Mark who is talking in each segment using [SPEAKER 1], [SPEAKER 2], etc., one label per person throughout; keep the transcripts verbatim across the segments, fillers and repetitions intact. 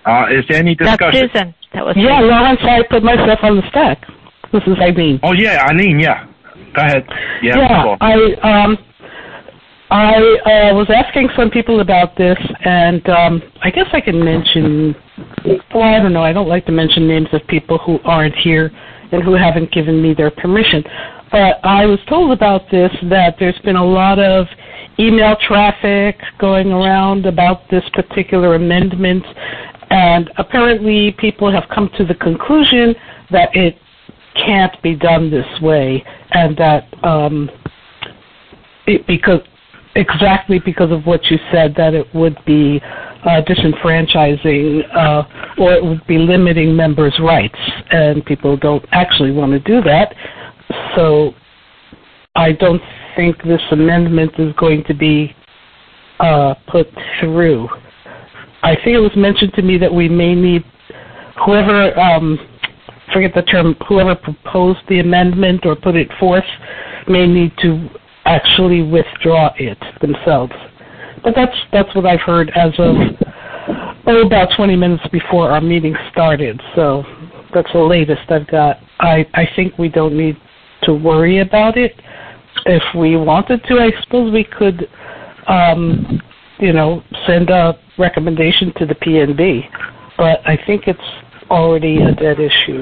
[SPEAKER 1] Uh, is there any discussion?
[SPEAKER 2] That's Susan. That was
[SPEAKER 3] yeah, Lawrence, I put myself on the stack. This is Eileen.
[SPEAKER 1] Oh, yeah, Eileen, yeah. Go ahead. Yeah,
[SPEAKER 3] yeah I um, I uh, was asking some people about this, and um, I guess I can mention, well, I don't know, I don't like to mention names of people who aren't here and who haven't given me their permission. But I was told about this, that there's been a lot of email traffic going around about this particular amendment, and apparently people have come to the conclusion that it can't be done this way, and that um, it, because exactly because of what you said, that it would be uh, disenfranchising uh, or it would be limiting members' rights, and people don't actually want to do that. So I don't think this amendment is going to be uh, put through. I think it was mentioned to me that we may need whoever, um, forget the term, whoever proposed the amendment or put it forth may need to actually withdraw it themselves. But that's that's what I've heard as of oh, about twenty minutes before our meeting started. So that's the latest I've got. I, I think we don't need to worry about it. If we wanted to, I suppose we could, um, you know, send a recommendation to the P N B. But I think it's already a dead issue.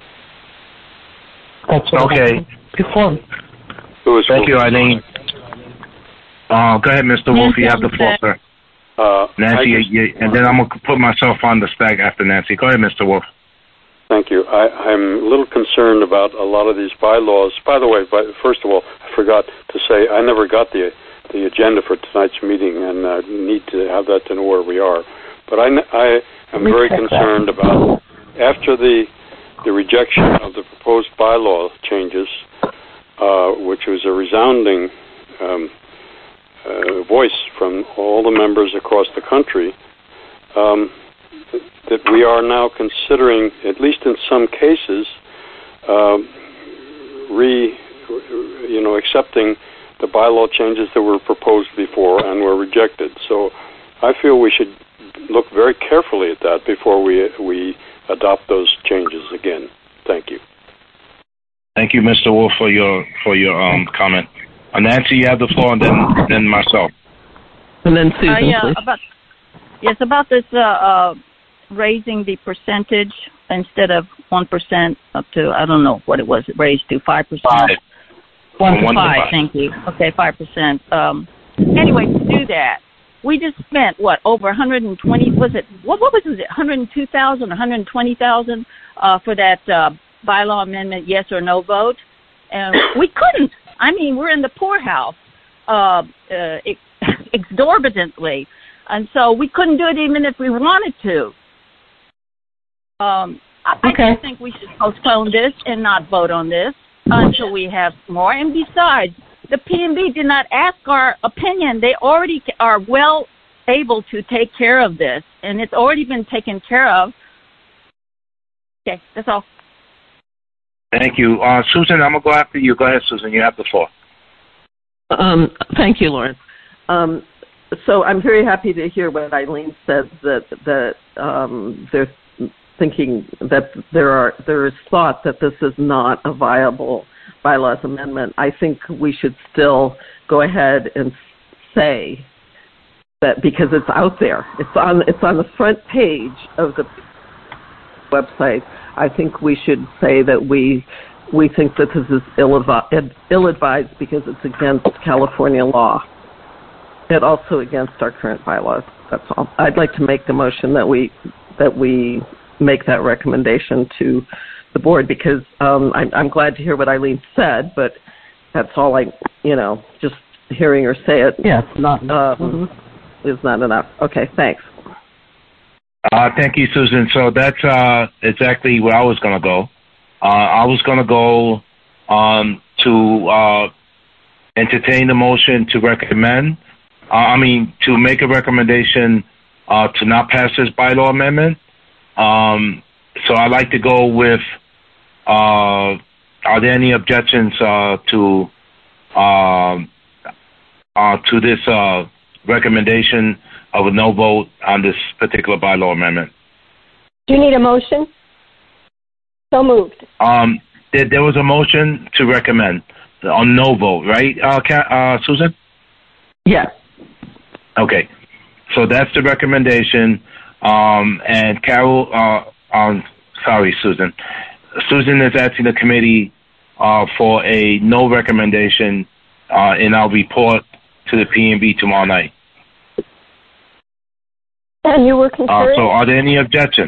[SPEAKER 3] That's what
[SPEAKER 1] okay.
[SPEAKER 3] Before.
[SPEAKER 1] Thank you, Eileen. Uh, go ahead, Mister Wolf. You have the floor, sir.
[SPEAKER 4] Uh,
[SPEAKER 1] Nancy,
[SPEAKER 4] just,
[SPEAKER 1] you, and then I'm going to put myself on the stack after Nancy. Go ahead, Mister Wolf.
[SPEAKER 4] Thank you. I, I'm a little concerned about a lot of these bylaws. By the way, by, first of all, I forgot to say I never got the the agenda for tonight's meeting, and I uh, need to have that to know where we are. But I, I am very concerned about after the the rejection of the proposed bylaw changes, uh, which was a resounding um, uh, voice from all the members across the country, um, that we are now considering, at least in some cases, uh, re, you know, accepting the bylaw changes that were proposed before and were rejected. So I feel we should look very carefully at that before we we adopt those changes again. Thank you.
[SPEAKER 1] Thank you, Mister Wolf, for your for your um, comment. Uh, Nancy, you have the floor, and then then myself.
[SPEAKER 5] And then Susan,
[SPEAKER 2] uh, yeah,
[SPEAKER 5] please.
[SPEAKER 2] About, yes, about this uh, uh, raising the percentage instead of one percent up to, I don't know what it was, it raised to five percent.
[SPEAKER 1] Five.
[SPEAKER 2] One to
[SPEAKER 1] one
[SPEAKER 2] five,
[SPEAKER 1] to five.
[SPEAKER 2] Thank you. Okay, five percent. Um, anyway, to do that, we just spent, what, over one hundred twenty, was it, what, what was it, one hundred two thousand, one hundred twenty thousand uh, for that uh, bylaw amendment, yes or no vote? And we couldn't. I mean, we're in the poorhouse uh, uh, exorbitantly. And so we couldn't do it even if we wanted to. Um, I,
[SPEAKER 3] okay.
[SPEAKER 2] I think we should postpone this and not vote on this until we have more. And besides, the P N B did not ask our opinion. They already are well able to take care of this, and it's already been taken care of. Okay, that's all.
[SPEAKER 1] Thank you. Uh, Susan, I'm going to go after you. Go ahead, Susan. You have the floor.
[SPEAKER 5] Um, thank you, Lawrence. Um, so I'm very happy to hear what Eileen said, that, that um, they're thinking that there are there is thought that this is not a viable bylaws amendment. I think we should still go ahead and say that, because it's out there. It's on it's on the front page of the website. I think we should say that we we think that this is ill-advised, ill-advised because it's against California law and also against our current bylaws. That's all. I'd like to make the motion that we that we make that recommendation to the board, because um, I'm, I'm glad to hear what Eileen said, but that's all I, you know, just hearing her say it.
[SPEAKER 3] Yeah, it's not enough.
[SPEAKER 5] Um, mm-hmm. Is not enough. Okay, thanks.
[SPEAKER 1] Uh, thank you, Susan. So that's uh, exactly where I was going to go. Uh, I was going to go um, to uh, entertain the motion to recommend, uh, I mean, to make a recommendation uh, to not pass this bylaw amendment. Um, so I'd like to go with, uh, are there any objections uh, to uh, uh, to this uh, recommendation of a no vote on this particular bylaw amendment?
[SPEAKER 6] Do you need a motion? So moved.
[SPEAKER 1] Um, there, there was a motion to recommend on no vote, right, uh, uh, Susan?
[SPEAKER 5] Yes.
[SPEAKER 1] Okay. So that's the recommendation. Um, and Carol, uh, um, sorry, Susan. Susan is asking the committee uh, for a no recommendation uh, in our report to the P and B tomorrow night.
[SPEAKER 6] And you were concerned?
[SPEAKER 1] Uh, so are there any objections?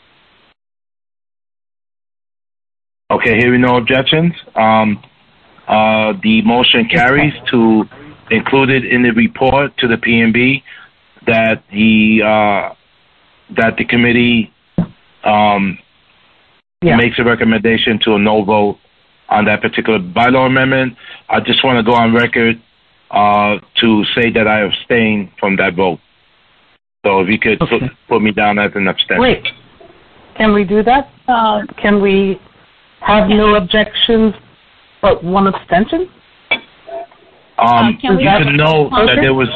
[SPEAKER 1] Okay, hearing no objections. Um, uh, the motion carries to include it in the report to the P and B that the uh, that the committee um, yeah. makes a recommendation to a no vote on that particular bylaw amendment. I just want to go on record uh, to say that I abstain from that vote. So if you could okay. put, put me down as an abstention.
[SPEAKER 3] Wait, can we do that? Uh, can we have no objections but one abstention?
[SPEAKER 1] Um, uh, you can note that there was.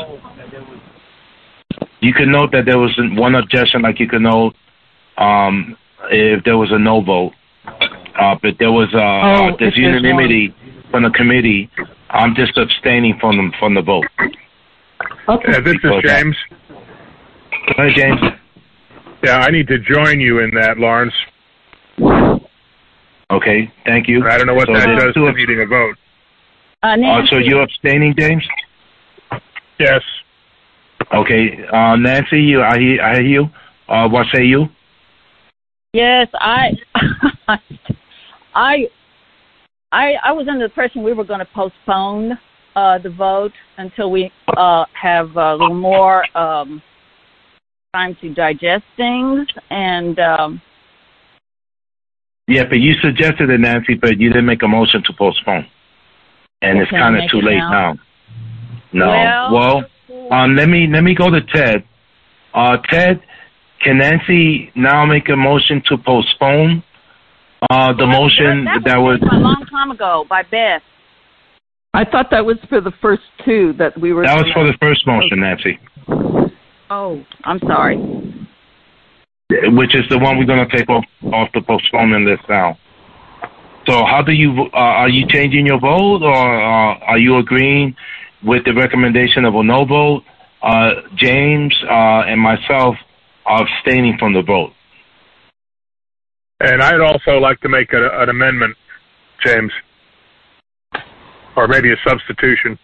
[SPEAKER 1] You can note that there was one objection, like you can note um, if there was a no vote. Uh, but there was uh,
[SPEAKER 3] oh,
[SPEAKER 1] uh, there's unanimity from the committee. I'm just abstaining from the from the vote.
[SPEAKER 7] Okay. Uh, this is James.
[SPEAKER 1] Go ahead, James.
[SPEAKER 7] Yeah, I need to join you in that, Lawrence.
[SPEAKER 1] Okay, thank you.
[SPEAKER 7] I don't know what
[SPEAKER 1] so
[SPEAKER 7] that does to needing a vote.
[SPEAKER 2] Uh,
[SPEAKER 1] uh, so you're abstaining, James?
[SPEAKER 7] Yes.
[SPEAKER 1] Okay, uh, Nancy, you, I hear, I hear you. Uh, what say you?
[SPEAKER 2] Yes, I, I, I, I was under the impression we were going to postpone uh, the vote until we uh, have a little more um, time to digest things, and. Um,
[SPEAKER 1] yeah, but you suggested it, Nancy, but you didn't make a motion to postpone, and it's kind of too late now. No, well. well Um, let me let me go to Ted. Uh, Ted, can Nancy now make a motion to postpone uh, the well, motion
[SPEAKER 2] that,
[SPEAKER 1] that was,
[SPEAKER 2] that was a long time ago by Beth?
[SPEAKER 5] I thought that was for the first two that we were.
[SPEAKER 1] That was for the first motion, Nancy.
[SPEAKER 2] Oh, I'm sorry.
[SPEAKER 1] Which is the one we're going to take off off the postponement list now. So, how do you uh, are you changing your vote, or uh, are you agreeing with the recommendation of a no vote? Uh, James uh, and myself are abstaining from the vote.
[SPEAKER 7] And I'd also like to make a, an amendment, James, or maybe a substitution.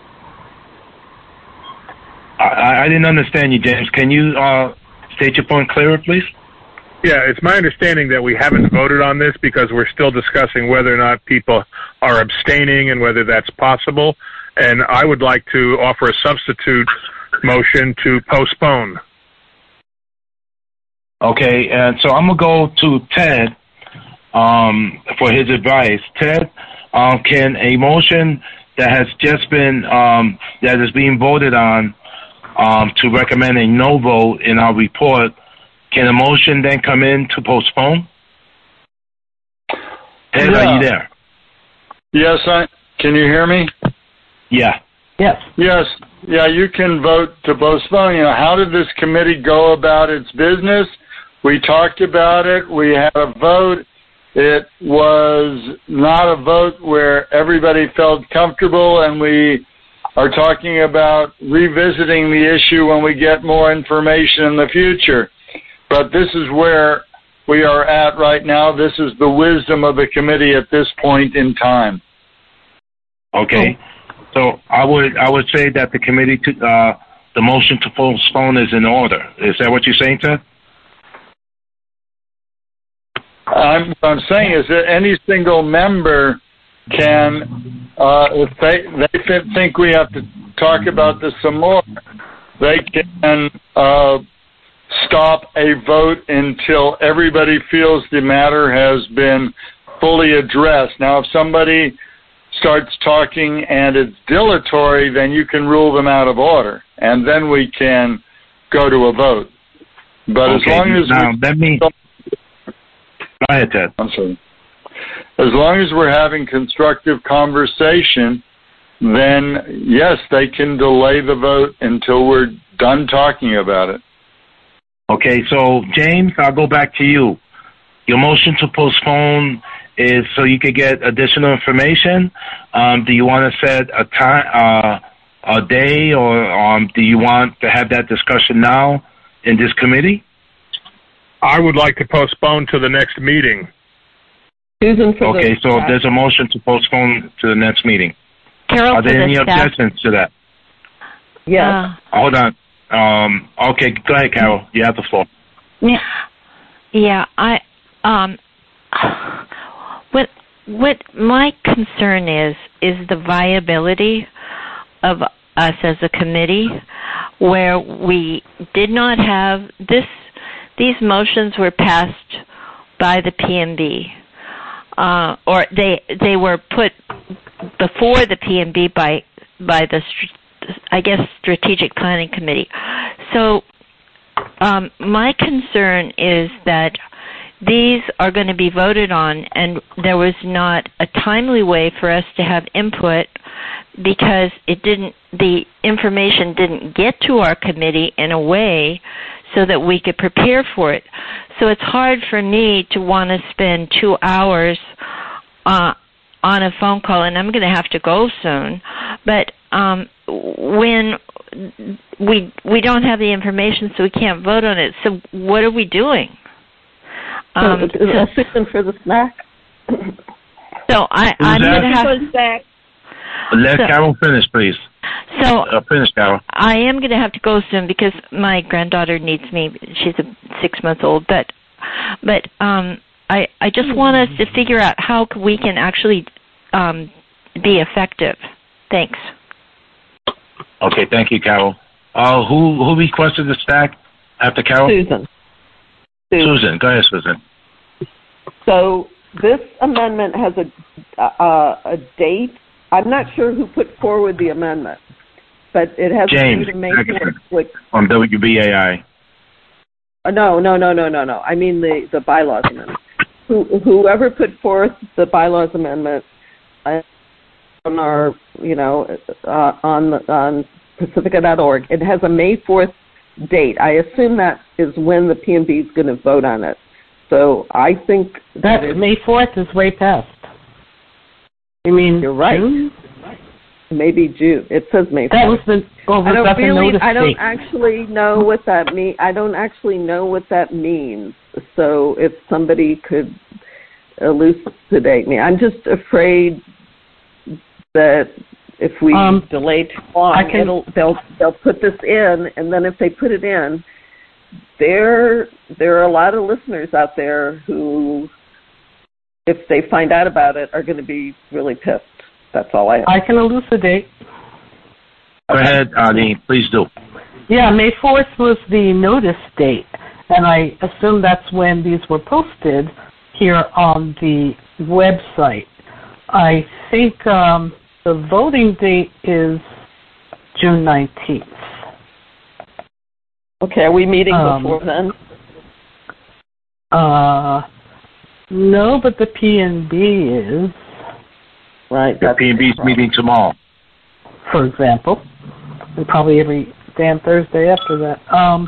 [SPEAKER 1] I, I didn't understand you, James. Can you uh, state your point clearer, please?
[SPEAKER 7] Yeah, it's my understanding that we haven't voted on this because we're still discussing whether or not people are abstaining and whether that's possible. And I would like to offer a substitute motion to postpone.
[SPEAKER 1] Okay, and so I'm going to go to Ted um, for his advice. Ted, um, can a motion that has just been, um, that is being voted on um, to recommend a no vote in our report, can a motion then come in to postpone? Ted,
[SPEAKER 8] yeah.
[SPEAKER 1] are you there?
[SPEAKER 8] Yes, I. Can you hear me?
[SPEAKER 1] Yeah.
[SPEAKER 3] Yes.
[SPEAKER 8] Yes. Yeah, you can vote to postpone. You know, how did this committee go about its business? We talked about it. We had a vote. It was not a vote where everybody felt comfortable, and we are talking about revisiting the issue when we get more information in the future. But this is where we are at right now. This is the wisdom of the committee at this point in time.
[SPEAKER 1] Okay. So I would I would say that the committee to, uh, the motion to postpone is in order. Is that what you're saying, Ted?
[SPEAKER 8] I'm, what I'm saying is that any single member can, uh, if they they think we have to talk about this some more, they can uh, stop a vote until everybody feels the matter has been fully addressed. Now, if somebody starts talking and it's dilatory, then you can rule them out of order, and then we can go to a vote. But
[SPEAKER 1] okay,
[SPEAKER 8] as long as
[SPEAKER 1] now,
[SPEAKER 8] we,
[SPEAKER 1] let me. Go ahead, Ted.
[SPEAKER 8] I'm sorry. As long as we're having constructive conversation, then yes, they can delay the vote until we're done talking about it.
[SPEAKER 1] Okay, so James, I'll go back to you. Your motion to postpone is so you could get additional information. Um, do you want to set a time, uh, a day, or um, do you want to have that discussion now in this committee?
[SPEAKER 7] I would like to postpone to the next meeting.
[SPEAKER 5] Susan for
[SPEAKER 1] Okay,
[SPEAKER 5] the
[SPEAKER 1] so
[SPEAKER 5] staff.
[SPEAKER 1] there's a motion to postpone to the next meeting.
[SPEAKER 9] Carol,
[SPEAKER 1] Are there
[SPEAKER 9] for
[SPEAKER 1] any
[SPEAKER 9] the staff.
[SPEAKER 1] objections to that?
[SPEAKER 5] Yes.
[SPEAKER 9] Uh,
[SPEAKER 1] Hold on. Um, okay, go ahead, Carol. You have the floor.
[SPEAKER 9] Yeah, yeah. I um, what what my concern is is the viability of us as a committee, where we did not have this. These motions were passed by the P M B, uh, or they they were put before the P M B by by the. I guess, Strategic Planning Committee. So um, my concern is that these are going to be voted on, and there was not a timely way for us to have input because it didn't. The information didn't get to our committee in a way so that we could prepare for it. So it's hard for me to want to spend two hours uh, on a phone call, and I'm going to have to go soon, but um, when we we don't have the information, so we can't vote on it. So what are we doing? Um,
[SPEAKER 5] so,
[SPEAKER 9] so,
[SPEAKER 5] assistant for the snack.
[SPEAKER 9] so I, I'm going to have.
[SPEAKER 1] Let
[SPEAKER 9] so,
[SPEAKER 1] Carol finish, please.
[SPEAKER 9] So
[SPEAKER 1] uh, finish, Carol.
[SPEAKER 9] I am going to have to go soon because my granddaughter needs me. She's a six months old, but but um, I I just want us to figure out how we can actually um, be effective. Thanks.
[SPEAKER 1] Okay, thank you, Carol. Uh, who who requested the stack after Carol?
[SPEAKER 5] Susan.
[SPEAKER 1] Susan. Susan. Go ahead, Susan.
[SPEAKER 5] So this amendment has a uh, a date. I'm not sure who put forward the amendment, but it has
[SPEAKER 1] James
[SPEAKER 5] a date of May fourth, which
[SPEAKER 1] on W B A I.
[SPEAKER 5] Uh, no, no, no, no, no, no. I mean the, the bylaws amendment. Who, whoever put forth the bylaws amendment uh, on our, you know, uh, on on Pacifica dot org, it has a May fourth date. I assume that is when the P M B is going to vote on it. So I think
[SPEAKER 3] that
[SPEAKER 5] that
[SPEAKER 3] May fourth is way past. You mean
[SPEAKER 5] you're right?
[SPEAKER 3] June?
[SPEAKER 5] Maybe June. It says May fourth.
[SPEAKER 3] That was the oh, was
[SPEAKER 5] I don't
[SPEAKER 3] that the
[SPEAKER 5] really.
[SPEAKER 3] notice
[SPEAKER 5] I don't
[SPEAKER 3] date?
[SPEAKER 5] actually know what that mean. I don't actually know what that means. So if somebody could elucidate me, I'm just afraid that if we
[SPEAKER 3] um,
[SPEAKER 5] delay too long,
[SPEAKER 3] can,
[SPEAKER 5] it'll, they'll they'll put this in, and then if they put it in, there there are a lot of listeners out there who, if they find out about it, are going to be really pissed. That's all I have.
[SPEAKER 3] I can elucidate.
[SPEAKER 1] Go ahead, Arlene. Please do.
[SPEAKER 3] Yeah, May fourth was the notice date, and I assume that's when these were posted here on the website. I think um, the voting date is June nineteenth.
[SPEAKER 5] Okay, are we meeting
[SPEAKER 3] um,
[SPEAKER 5] before then?
[SPEAKER 3] Uh, no, but the P N B is.
[SPEAKER 5] Right.
[SPEAKER 1] The P and B's meeting tomorrow.
[SPEAKER 3] For example. And probably every damn Thursday after that. Um,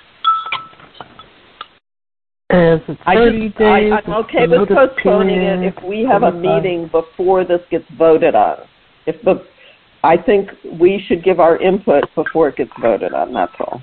[SPEAKER 3] as it's thirty
[SPEAKER 5] I just,
[SPEAKER 3] days.
[SPEAKER 5] I, I'm okay with postponing it if we have a meeting before this gets voted on. If the, I think we should give our input before it gets voted on, that's all.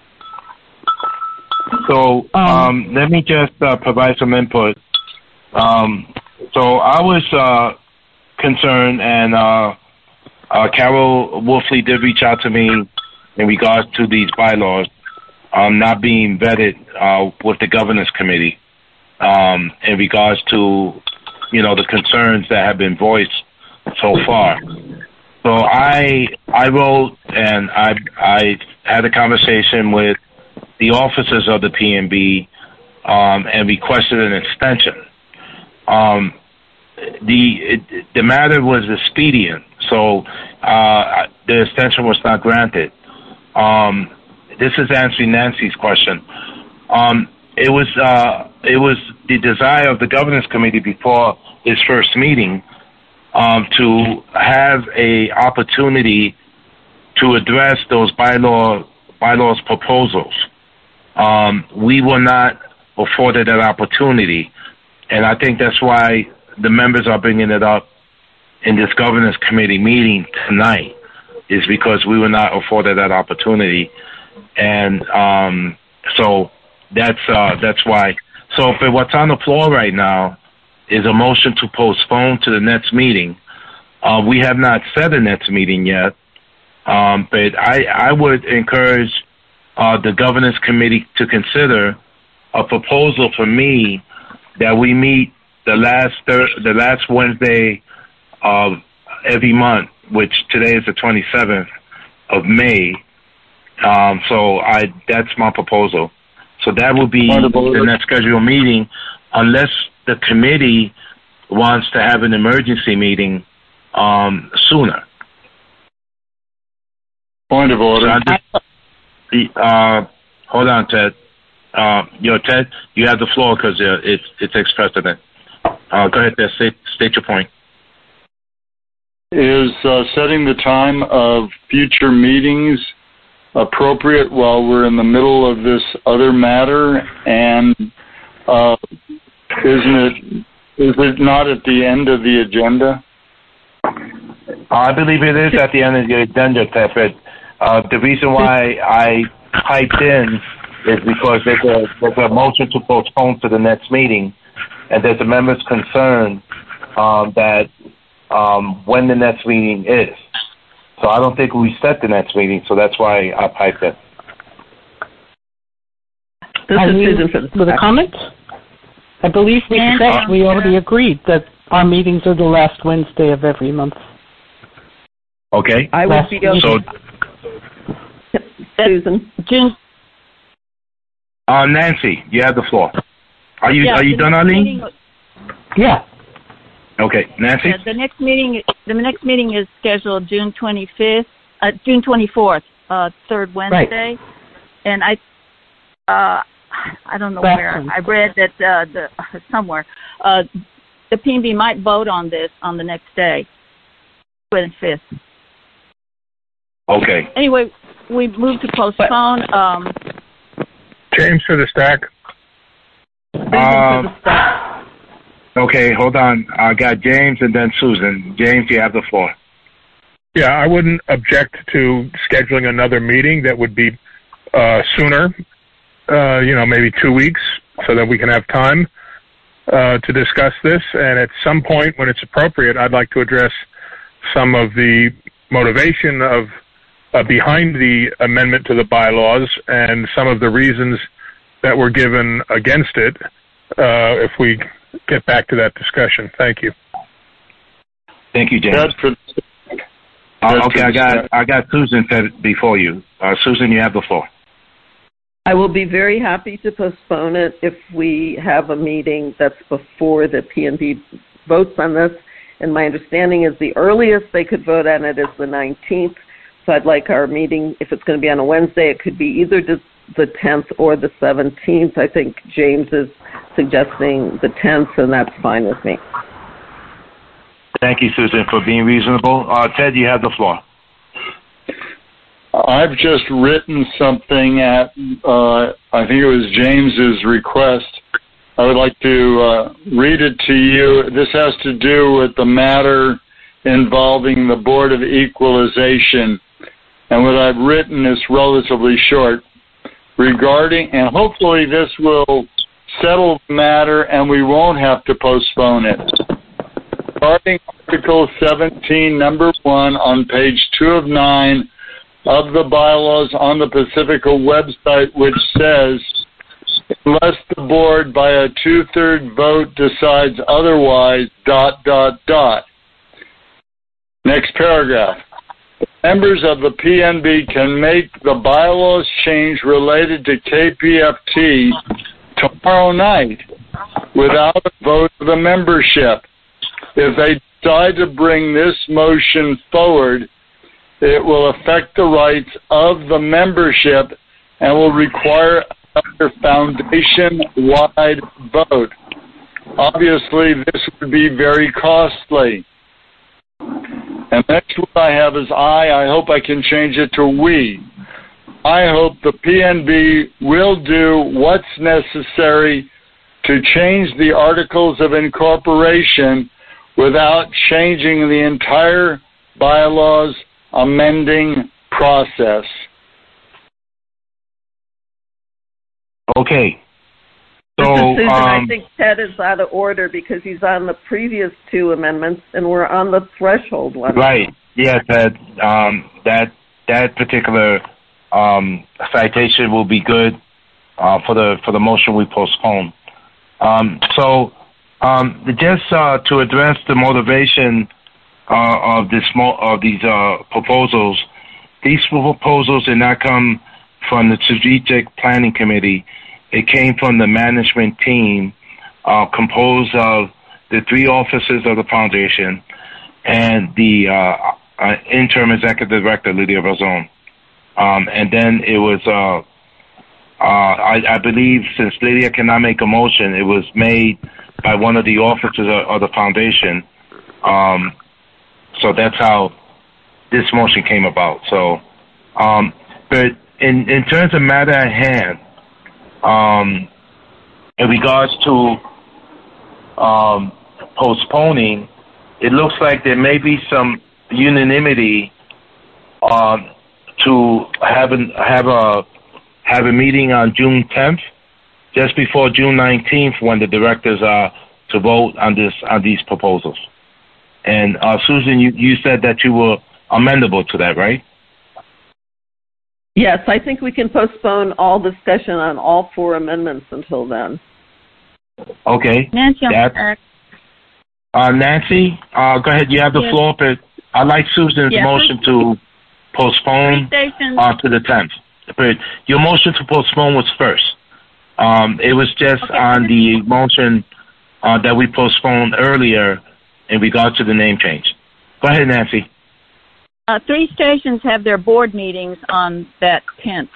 [SPEAKER 1] So um, let me just uh, provide some input. Um, so I was uh, concerned, and uh, uh, Carol Wolfley did reach out to me in regards to these bylaws um, not being vetted uh, with the governance committee um, in regards to, you know, the concerns that have been voiced so far. So I I wrote and I I had a conversation with the officers of the P M B um, and requested an extension. Um, the it, the matter was expedient, so uh, the extension was not granted. Um, this is answering Nancy's question. Um, it was uh, it was the desire of the governance committee before its first meeting um, to have a opportunity to address those bylaw bylaws proposals. um, we were not afforded that opportunity. And I think that's why the members are bringing it up in this governance committee meeting tonight, is because we were not afforded that opportunity. And um, so that's uh, that's why. So if what's on the floor right now is a motion to postpone to the next meeting, uh, we have not set a next meeting yet, um, but I, I would encourage uh, the governance committee to consider a proposal for me that we meet the last thir- the last Wednesday of every month, which today is the twenty-seventh of May. Um, so I that's my proposal. So that will be the next scheduled meeting, unless the committee wants to have an emergency meeting um, sooner.
[SPEAKER 8] Point of order.
[SPEAKER 1] So just, uh, hold on, Ted. Uh, yo, Ted, you have the floor because uh, it, it takes precedent. Uh, go ahead, Ted. State, state your point.
[SPEAKER 8] Is uh, setting the time of future meetings appropriate while we're in the middle of this other matter? And uh, isn't it is it not at the end of the agenda?
[SPEAKER 1] I believe it is at the end of the agenda, Ted, but uh, the reason why I piped in is because there's a, there's a motion to postpone to the next meeting, and there's a member's concern um, that um, when the next meeting is. So I don't think we set the next meeting, so that's why I piped in.
[SPEAKER 3] This is Susan for the, with a comment? I believe we
[SPEAKER 2] And,
[SPEAKER 3] said
[SPEAKER 2] uh,
[SPEAKER 3] we already agreed that our meetings are the last Wednesday of every month.
[SPEAKER 1] Okay.
[SPEAKER 5] I would
[SPEAKER 3] Last
[SPEAKER 5] be okay.
[SPEAKER 1] So,
[SPEAKER 5] Susan.
[SPEAKER 2] June.
[SPEAKER 1] uh, Nancy, you have the floor. Are you
[SPEAKER 2] Yeah,
[SPEAKER 1] are you
[SPEAKER 2] the
[SPEAKER 1] done,
[SPEAKER 2] next
[SPEAKER 1] Arlene?
[SPEAKER 2] meeting-
[SPEAKER 3] Yeah.
[SPEAKER 1] Okay, Nancy.
[SPEAKER 2] Yeah, the next meeting, the next meeting is scheduled June twenty-fifth, uh, June twenty-fourth, uh, third Wednesday,
[SPEAKER 3] Right.
[SPEAKER 2] and I, uh, I don't know
[SPEAKER 3] Last
[SPEAKER 2] where
[SPEAKER 3] one.
[SPEAKER 2] I read that uh, the somewhere uh, the P and B might vote on this on the next day, twenty-fifth.
[SPEAKER 1] Okay.
[SPEAKER 2] Anyway, we moved to postpone. Um,
[SPEAKER 7] James for the stack.
[SPEAKER 1] Um, okay, hold on. I got James and then Susan. James, you have the floor.
[SPEAKER 7] Yeah, I wouldn't object to scheduling another meeting that would be uh, sooner, uh, you know, maybe two weeks, so that we can have time uh, to discuss this. And at some point when it's appropriate, I'd like to address some of the motivation of uh, behind the amendment to the bylaws and some of the reasons that were given against it, uh, if we get back to that discussion. Thank you.
[SPEAKER 1] Thank you, James.
[SPEAKER 8] Ted for,
[SPEAKER 1] Uh, okay, I got I got Susan said before you. Uh, Susan, you have the floor.
[SPEAKER 5] I will be very happy to postpone it if we have a meeting that's before the P and B votes on this. And my understanding is the earliest they could vote on it is the nineteenth. So I'd like our meeting, if it's going to be on a Wednesday, it could be either the tenth or the seventeenth. I think James is suggesting the tenth, and that's fine with me.
[SPEAKER 1] Thank you, Susan, for being reasonable. Uh, Ted, you have the floor.
[SPEAKER 8] I've just written something at, uh, I think it was James's request. I would like to uh, read it to you. This has to do with the matter involving the Board of Equalization. And what I've written is relatively short. Regarding, and hopefully this will settle the matter and we won't have to postpone it. Regarding Article seventeen, number one, on page two of nine of the bylaws on the Pacifica website, which says, unless the board by a two-thirds vote decides otherwise, dot, dot, dot. Next paragraph. Members of the P N B can make the bylaws change related to K P F T tomorrow night without a vote of the membership. If they decide to bring this motion forward, it will affect the rights of the membership and will require another foundation-wide vote. Obviously, this would be very costly. And next what I have is I. I hope I can change it to we. I hope the P N B will do what's necessary to change the Articles of Incorporation without changing the entire bylaws amending process.
[SPEAKER 1] Okay. So,
[SPEAKER 5] Mister Susan,
[SPEAKER 1] um,
[SPEAKER 5] I think Ted is out of order because he's on the previous two amendments, and we're on the threshold one.
[SPEAKER 1] Right. Yeah, Ted. Um, that that particular um, citation will be good uh, for the for the motion we postpone. Um, so, um, just uh, to address the motivation uh, of this mo- of these uh, proposals, these proposals did not come from the Strategic Planning Committee. It came from the management team uh, composed of the three officers of the foundation and the uh, uh, interim executive director, Lydia Razon. Um, and then it was, uh, uh, I, I believe, since Lydia cannot make a motion, it was made by one of the officers of, of the foundation. Um, so that's how this motion came about. So, um, but in, in terms of matter at hand, Um, in regards to um, postponing, it looks like there may be some unanimity um, to have a, have a have a meeting on June tenth, just before June nineteenth, when the directors are to vote on this on these proposals. And uh, Susan, you, you said that you were amendable to that, right?
[SPEAKER 5] Yes, I think we can postpone all discussion on all four amendments until then.
[SPEAKER 1] Okay.
[SPEAKER 2] Nancy,
[SPEAKER 1] That, uh, Nancy, uh, go ahead. You have the
[SPEAKER 2] Yes.
[SPEAKER 1] floor, but I'd like Susan's
[SPEAKER 2] Yes.
[SPEAKER 1] motion to postpone uh, to the tenth. But your motion to postpone was first. Um, it was just
[SPEAKER 2] Okay.
[SPEAKER 1] on the motion uh, that we postponed earlier in regard to the name change. Go ahead, Nancy.
[SPEAKER 2] Uh, three stations have their board meetings on that tenth.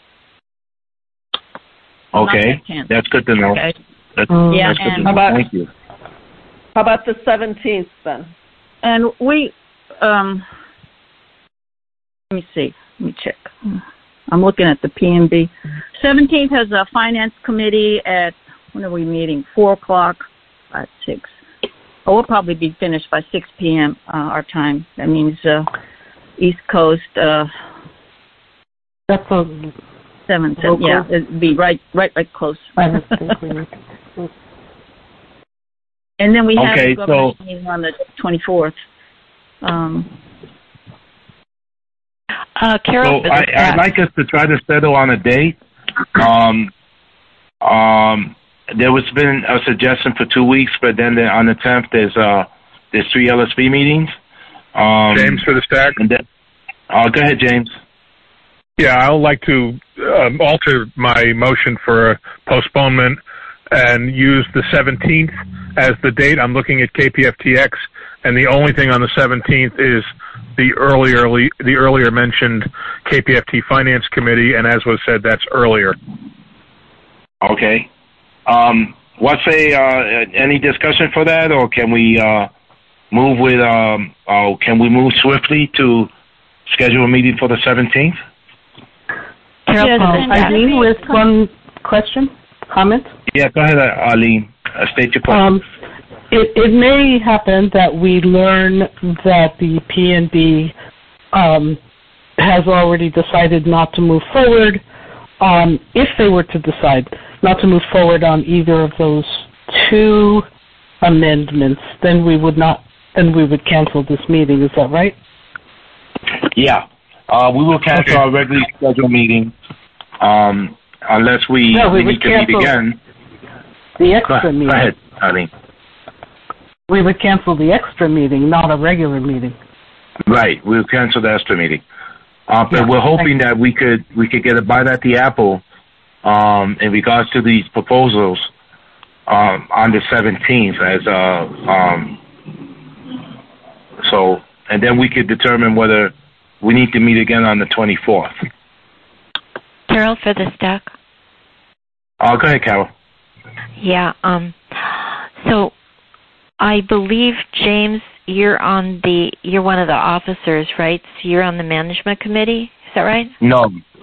[SPEAKER 1] Okay,
[SPEAKER 2] that tenth.
[SPEAKER 1] that's good to know.
[SPEAKER 2] Okay.
[SPEAKER 1] That's,
[SPEAKER 2] Yeah,
[SPEAKER 1] that's good to
[SPEAKER 2] and-
[SPEAKER 1] know.
[SPEAKER 5] How about-
[SPEAKER 1] Thank you.
[SPEAKER 5] How about the seventeenth then?
[SPEAKER 2] And we, um, let me see. Let me check. I'm looking at the P N B. seventeenth has a finance committee at, when are we meeting? Four o'clock, five, six. Oh, we'll probably be finished by six p.m. Uh, our time. That means uh, East Coast. Uh,
[SPEAKER 3] That's a
[SPEAKER 2] seven, seven. Yeah, it'd be right, right, right close.
[SPEAKER 3] I think we need to-
[SPEAKER 2] And then we have
[SPEAKER 1] Okay,
[SPEAKER 2] the governor's
[SPEAKER 1] so-
[SPEAKER 2] meeting on the twenty-fourth. Um,
[SPEAKER 9] Uh, Carol,
[SPEAKER 1] So I, I'd like us to try to settle on a date. Um, um, there was been a suggestion for two weeks, but then there, on the tenth, there's uh, there's three L S B meetings. Um,
[SPEAKER 7] James for the stack.
[SPEAKER 1] And then, uh, go ahead, James.
[SPEAKER 7] Yeah, I would like to um, alter my motion for a postponement and use the seventeenth as the date. I'm looking at K P F T X, and the only thing on the seventeenth is the earlier the earlier mentioned K P F T Finance Committee, and as was said, that's earlier.
[SPEAKER 1] Okay. Um, what's a uh, any discussion for that, or can we uh, move with? Um, oh, can we move swiftly to schedule a meeting for the seventeenth?
[SPEAKER 9] Carol,
[SPEAKER 2] Yes,
[SPEAKER 3] Um,
[SPEAKER 2] and
[SPEAKER 3] Eileen, with one question, comment.
[SPEAKER 1] Yeah, go ahead, Arlene. Uh, state your question.
[SPEAKER 3] Um, it, it may happen that we learn that the P N B um, has already decided not to move forward. Um, if they were to decide not to move forward on either of those two amendments, then we would not. Then we would cancel this meeting. Is that right?
[SPEAKER 1] Yeah. Uh, we will cancel
[SPEAKER 3] Okay.
[SPEAKER 1] our regularly scheduled meeting um, unless we,
[SPEAKER 3] No, we
[SPEAKER 1] we
[SPEAKER 3] would
[SPEAKER 1] need to meet
[SPEAKER 3] cancel
[SPEAKER 1] again.
[SPEAKER 3] The
[SPEAKER 1] Go
[SPEAKER 3] extra
[SPEAKER 1] ahead,
[SPEAKER 3] meeting.
[SPEAKER 1] go ahead, Arlene.
[SPEAKER 3] We would cancel the extra meeting, not a regular meeting.
[SPEAKER 1] Right, we'll cancel the extra meeting. Uh, but
[SPEAKER 3] Yeah,
[SPEAKER 1] we're hoping
[SPEAKER 3] thank
[SPEAKER 1] that we could we could get a bite at the apple um, in regards to these proposals um, on the seventeenth. As uh, um, so, and then we could determine whether we need to meet again on the twenty-fourth.
[SPEAKER 9] Carol for the stack.
[SPEAKER 1] Uh, go ahead, Carol.
[SPEAKER 9] Yeah. Um. So, I believe James, you're on the you're one of the officers, right? So you're on the management committee. Is that right?
[SPEAKER 1] No,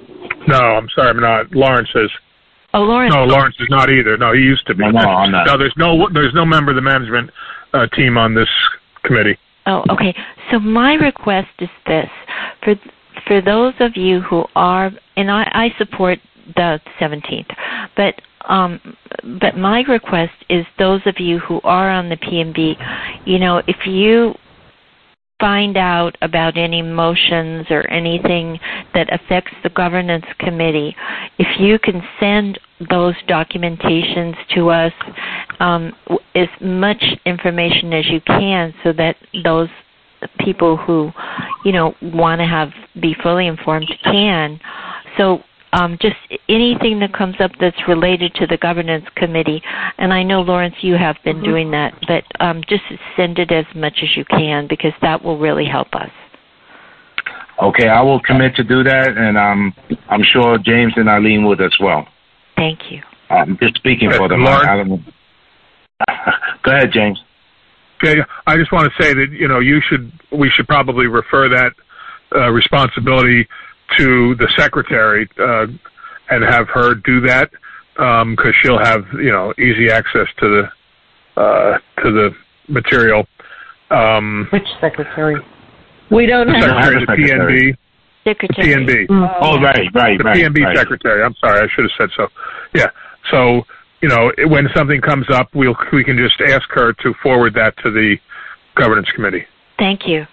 [SPEAKER 7] No, I'm sorry, I'm not. Lawrence is.
[SPEAKER 9] Oh, Lawrence.
[SPEAKER 7] No, Lawrence is not either. No, he used to be.
[SPEAKER 1] No, no, I'm not.
[SPEAKER 7] No, there's no there's no member of the management uh, team on this committee.
[SPEAKER 9] Oh, okay. So my request is this: for for those of you who are, and I, I support the seventeenth, but um, but my request is those of you who are on the P M B, you know, if you find out about any motions or anything that affects the governance committee, if you can send those documentations to us, um, as much information as you can, so that those people who, you know, want to have be fully informed can. So um, just anything that comes up that's related to the governance committee, and I know, Lawrence, you have been mm-hmm. doing that, but um, just send it as much as you can, because that will really help us.
[SPEAKER 1] Okay, I will commit to do that, and um, I'm sure James and Eileen would as well.
[SPEAKER 9] Thank you.
[SPEAKER 1] I'm just speaking for them. I, I don't... Go ahead, James.
[SPEAKER 7] Okay, I just want to say that, you know, you should we should probably refer that uh, responsibility to the secretary uh, and have her do that, because um, she'll have, you know, easy access to the uh, to the material. Um,
[SPEAKER 3] Which secretary?
[SPEAKER 5] We don't
[SPEAKER 7] the
[SPEAKER 5] have
[SPEAKER 7] secretary of the P N B.
[SPEAKER 9] Secretary.
[SPEAKER 7] P N B.
[SPEAKER 1] Mm-hmm. Oh, right, right,
[SPEAKER 7] the
[SPEAKER 1] right.
[SPEAKER 7] P N B
[SPEAKER 1] right.
[SPEAKER 7] secretary. I'm sorry, I should have said so. Yeah. So, you know, when something comes up, we'll we can just ask her to forward that to the governance committee.
[SPEAKER 9] Thank you.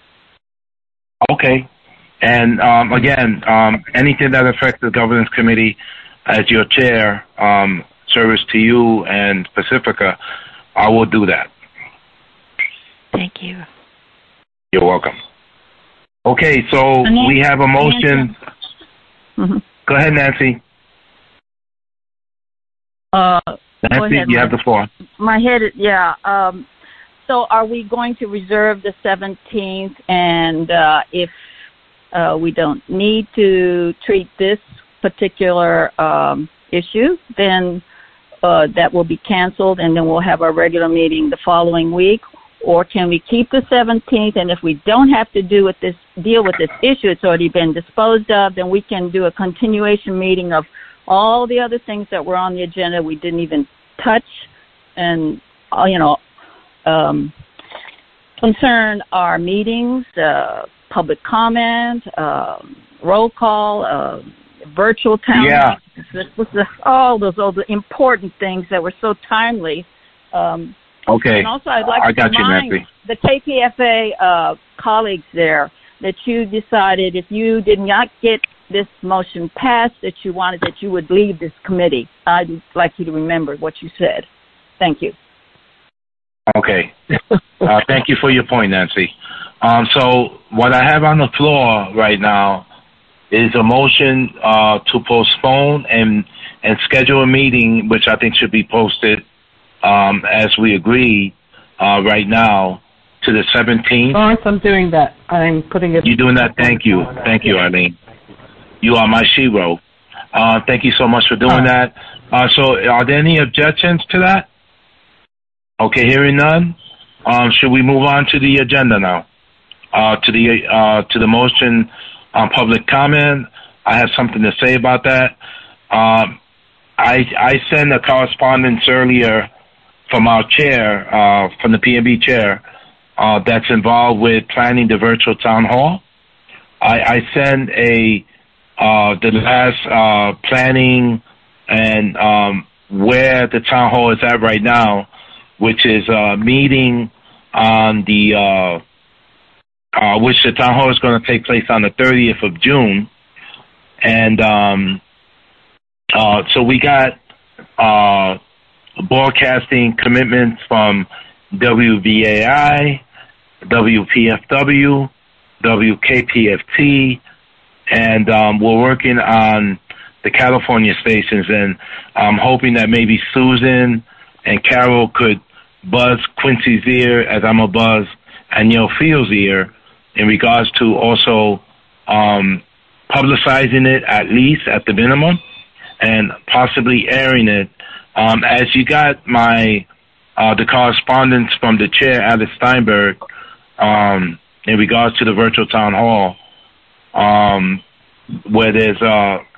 [SPEAKER 1] Okay. And um, again, um, anything that affects the governance committee, as your chair, um, service to you and Pacifica, I will do that.
[SPEAKER 9] Thank you.
[SPEAKER 1] You're welcome. Okay, so Nancy, we have a motion.
[SPEAKER 2] Mm-hmm.
[SPEAKER 1] Go ahead, Nancy.
[SPEAKER 2] Uh,
[SPEAKER 1] Nancy,
[SPEAKER 2] ahead,
[SPEAKER 1] you
[SPEAKER 2] my,
[SPEAKER 1] have the floor.
[SPEAKER 2] My head, yeah. Um, so are we going to reserve the seventeenth, and uh, if uh, we don't need to treat this particular um, issue, then uh, that will be canceled, and then we'll have our regular meeting the following week? Or can we keep the seventeenth, and if we don't have to do with this, deal with this issue, it's already been disposed of, then we can do a continuation meeting of all the other things that were on the agenda we didn't even touch, and, uh, you know, um, concern our meetings, uh, public comment, uh, roll call, uh, virtual town
[SPEAKER 1] yeah.
[SPEAKER 2] meetings, all those, all the important things that were so timely. Um,
[SPEAKER 1] Okay.
[SPEAKER 2] And also, I'd like
[SPEAKER 1] I
[SPEAKER 2] to
[SPEAKER 1] got
[SPEAKER 2] remind
[SPEAKER 1] you, Nancy.
[SPEAKER 2] the K P F A uh, colleagues there that you decided if you did not get this motion passed, that you wanted that you would leave this committee. I'd like you to remember what you said. Thank you.
[SPEAKER 1] Okay. uh, thank you for your point, Nancy. Um, so what I have on the floor right now is a motion uh, to postpone and, and schedule a meeting, which I think should be posted Um, as we agree uh, right now, to the seventeenth.
[SPEAKER 3] Lawrence, I'm doing that. I'm putting it...
[SPEAKER 1] You're doing that? Thank you. Thank you, Eileen. You are my shero. Uh, thank you so much for doing that. Uh, so are there any objections to that? Okay, hearing none. Um, should we move on to the agenda now? Uh, to the uh, to the motion on public comment. I have something to say about that. Um, I, I sent a correspondence earlier from our chair, uh, from the P N B chair, uh, that's involved with planning the virtual town hall. I, I sent a, uh, the last, uh, planning and, um, where the town hall is at right now, which is a meeting on the, uh, uh, which the town hall is going to take place on the thirtieth of June. And, um, uh, so we got, uh, broadcasting commitments from W V A I, W P F W, W K P F T, and um, we're working on the California stations, and I'm hoping that maybe Susan and Carol could buzz Quincy's ear as I'm a buzz Aniel Field's ear in regards to also um, publicizing it at least at the minimum and possibly airing it. Um, as you got my, uh, the correspondence from the chair, Alice Steinberg, um, in regards to the virtual town hall, um, where there's, uh,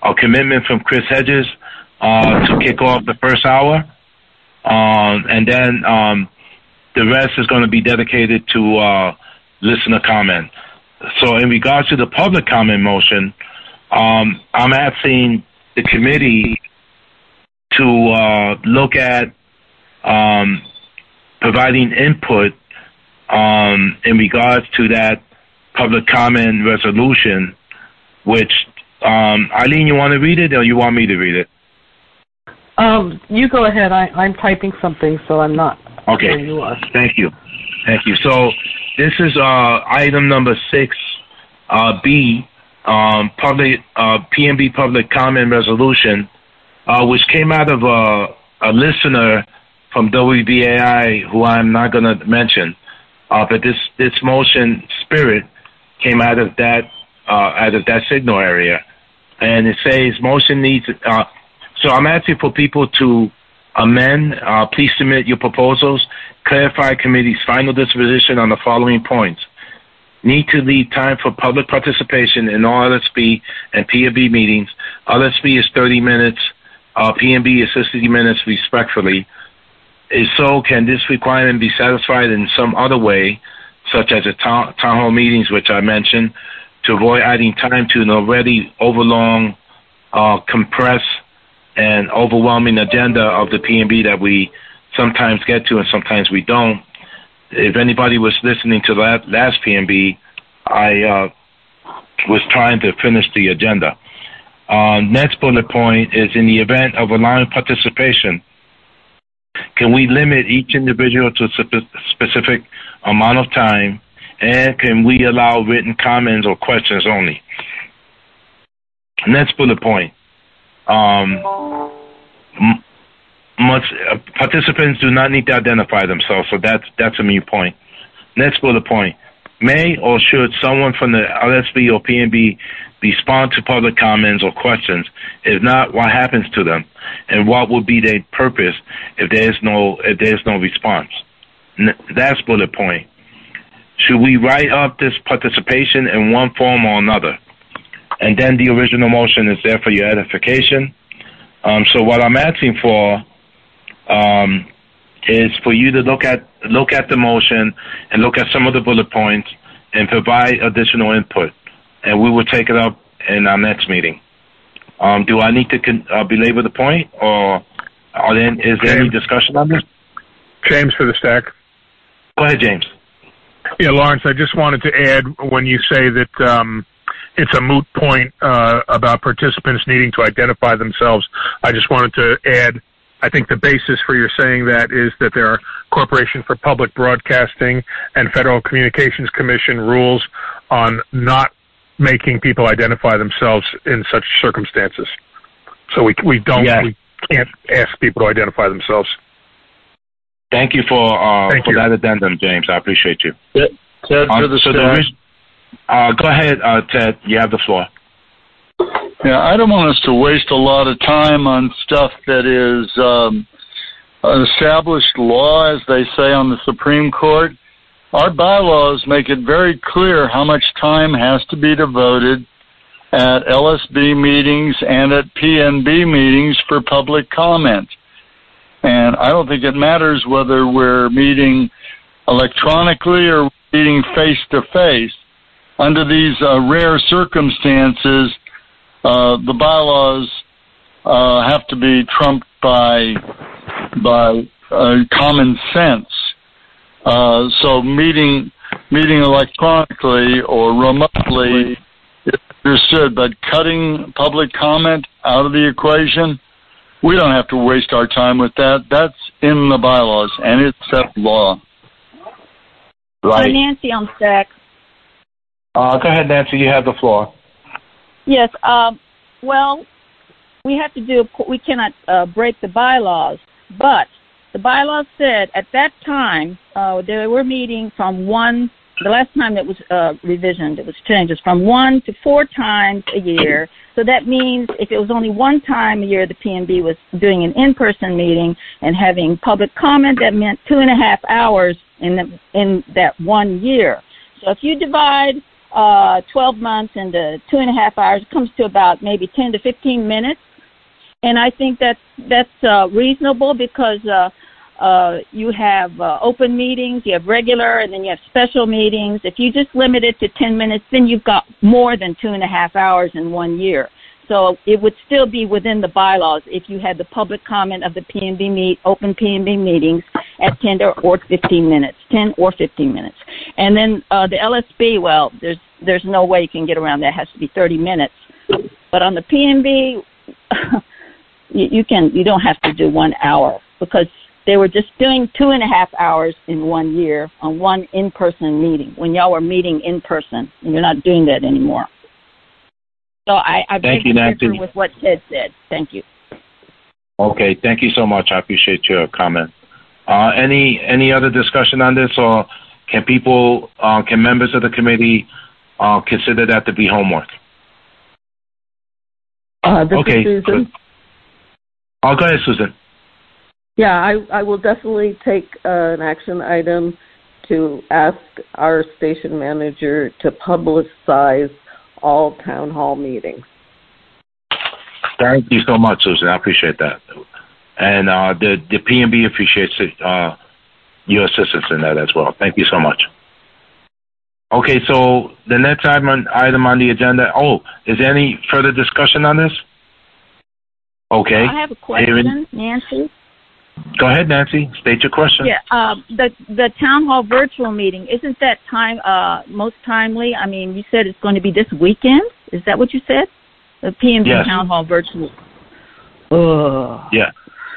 [SPEAKER 1] a commitment from Chris Hedges uh, to kick off the first hour, um, and then um, the rest is going to be dedicated to uh, listener comment. So in regards to the public comment motion, um, I'm asking the committee to uh, look at um, providing input um, in regards to that public comment resolution, which, um, Eileen, you want to read it or you want me to read it?
[SPEAKER 3] Um, you go ahead. I, I'm typing something, so I'm not.
[SPEAKER 1] Okay.
[SPEAKER 3] Where you are.
[SPEAKER 1] Thank you. Thank you. So this is uh, item number six, uh, B, um, public uh, P M B public comment resolution, uh, which came out of a, a listener from W B A I who I'm not going to mention, uh, but this this motion spirit came out of that uh, out of that signal area, and it says motion needs. Uh, so I'm asking for people to amend. Uh, please submit your proposals. Clarify committee's final disposition on the following points. Need to leave time for public participation in all L S B and P M B meetings. L S B is thirty minutes. Uh, P M B is sixty minutes, respectfully. If so, can this requirement be satisfied in some other way, such as the town, town hall meetings, which I mentioned, to avoid adding time to an already overlong, uh, compressed, and overwhelming agenda of the P M B that we sometimes get to and sometimes we don't? If anybody was listening to that last P M B, I uh, was trying to finish the agenda. Uh, next bullet point is, in the event of allowing participation, can we limit each individual to a specific amount of time, and can we allow written comments or questions only? Next bullet point. Um, Must, uh, participants do not need to identify themselves, so that's that's a mute point. Next bullet point. May or should someone from the L S B or P M B respond to public comments or questions? If not, what happens to them? And what would be their purpose if there is no if there is no response? N- that's bullet point. Should we write up this participation in one form or another? And then the original motion is there for your edification. Um, so what I'm asking for Um, is for you to look at look at the motion and look at some of the bullet points and provide additional input, and we will take it up in our next meeting. Um, do I need to con- uh, belabor the point, or are there, is there any discussion on this?
[SPEAKER 7] James for the stack.
[SPEAKER 1] Go ahead, James.
[SPEAKER 7] Yeah, Lawrence, I just wanted to add, when you say that um, it's a moot point uh, about participants needing to identify themselves, I just wanted to add, I think the basis for your saying that is that there are Corporation for Public Broadcasting and Federal Communications Commission rules on not making people identify themselves in such circumstances. So we we don't yes. we can't ask people to identify themselves.
[SPEAKER 1] Thank you for uh,
[SPEAKER 7] Thank
[SPEAKER 1] for
[SPEAKER 7] you.
[SPEAKER 1] that addendum, James. I appreciate you.
[SPEAKER 8] Ted, Ted
[SPEAKER 1] um,
[SPEAKER 8] for the
[SPEAKER 1] so the, uh, go ahead, uh, Ted. You have the floor.
[SPEAKER 8] Yeah, I don't want us to waste a lot of time on stuff that is um, an established law, as they say on the Supreme Court. Our bylaws make it very clear how much time has to be devoted at L S B meetings and at P M B meetings for public comment. And I don't think it matters whether we're meeting electronically or meeting face-to-face. Under these uh, rare circumstances, Uh, the bylaws uh, have to be trumped by by uh, common sense. Uh, so meeting meeting electronically or remotely is understood, but cutting public comment out of the equation, we don't have to waste our time with that. That's in the bylaws, and it's set law.
[SPEAKER 1] Right.
[SPEAKER 2] Hi, Nancy on stack.
[SPEAKER 1] Uh, go ahead, Nancy. You have the floor.
[SPEAKER 2] Yes. Um, well, we have to do. We cannot uh, break the bylaws, but the bylaws said at that time uh, they were meeting from one. The last time it was uh, revisioned, it was changed. It's from one to four times a year. So that means if it was only one time a year, the P M B was doing an in-person meeting and having public comment. That meant two and a half hours in the, in that one year. So if you divide uh, twelve months into two and a half hours, it comes to about maybe ten to fifteen minutes. And I think that's, that's uh, reasonable because uh, uh, you have uh, open meetings, you have regular, and then you have special meetings. If you just limit it to ten minutes, then you've got more than two and a half hours in one year. So it would still be within the bylaws if you had the public comment of the P and B meet, open P and B meetings at ten or fifteen minutes, ten or fifteen minutes. And then uh, the L S B, well, there's there's no way you can get around that. It has to be thirty minutes. But on the P and B, you, you can you don't have to do one hour because they were just doing two and a half hours in one year on one in-person meeting when y'all were meeting in person, and you're not doing that anymore. So I, I
[SPEAKER 1] thank you, Nancy,
[SPEAKER 2] with what Ted said. Thank you.
[SPEAKER 1] Okay, thank you so much. I appreciate your comment. Uh, any any other discussion on this, or can people, uh, can members of the committee uh, consider that to be homework?
[SPEAKER 5] Uh, this
[SPEAKER 1] okay.
[SPEAKER 5] is Susan.
[SPEAKER 1] Oh, go ahead, Susan.
[SPEAKER 5] Yeah, I, I will definitely take uh, an action item to ask our station manager to publicize all town hall meetings.
[SPEAKER 1] Thank you so much, Susan. I appreciate that. And uh, the, the P and B appreciates uh, your assistance in that as well. Thank you so much. Okay, so the next item on, item on the agenda, oh, is there any further discussion on this? Okay.
[SPEAKER 2] I have a question, Aaron. Nancy.
[SPEAKER 1] Go ahead, Nancy. State your question.
[SPEAKER 2] Yeah, uh, the the town hall virtual meeting, isn't that time uh, most timely? I mean, you said it's going to be this weekend. Is that what you said? The P and B
[SPEAKER 1] yes.
[SPEAKER 2] town hall virtual. Ugh.
[SPEAKER 1] Yeah.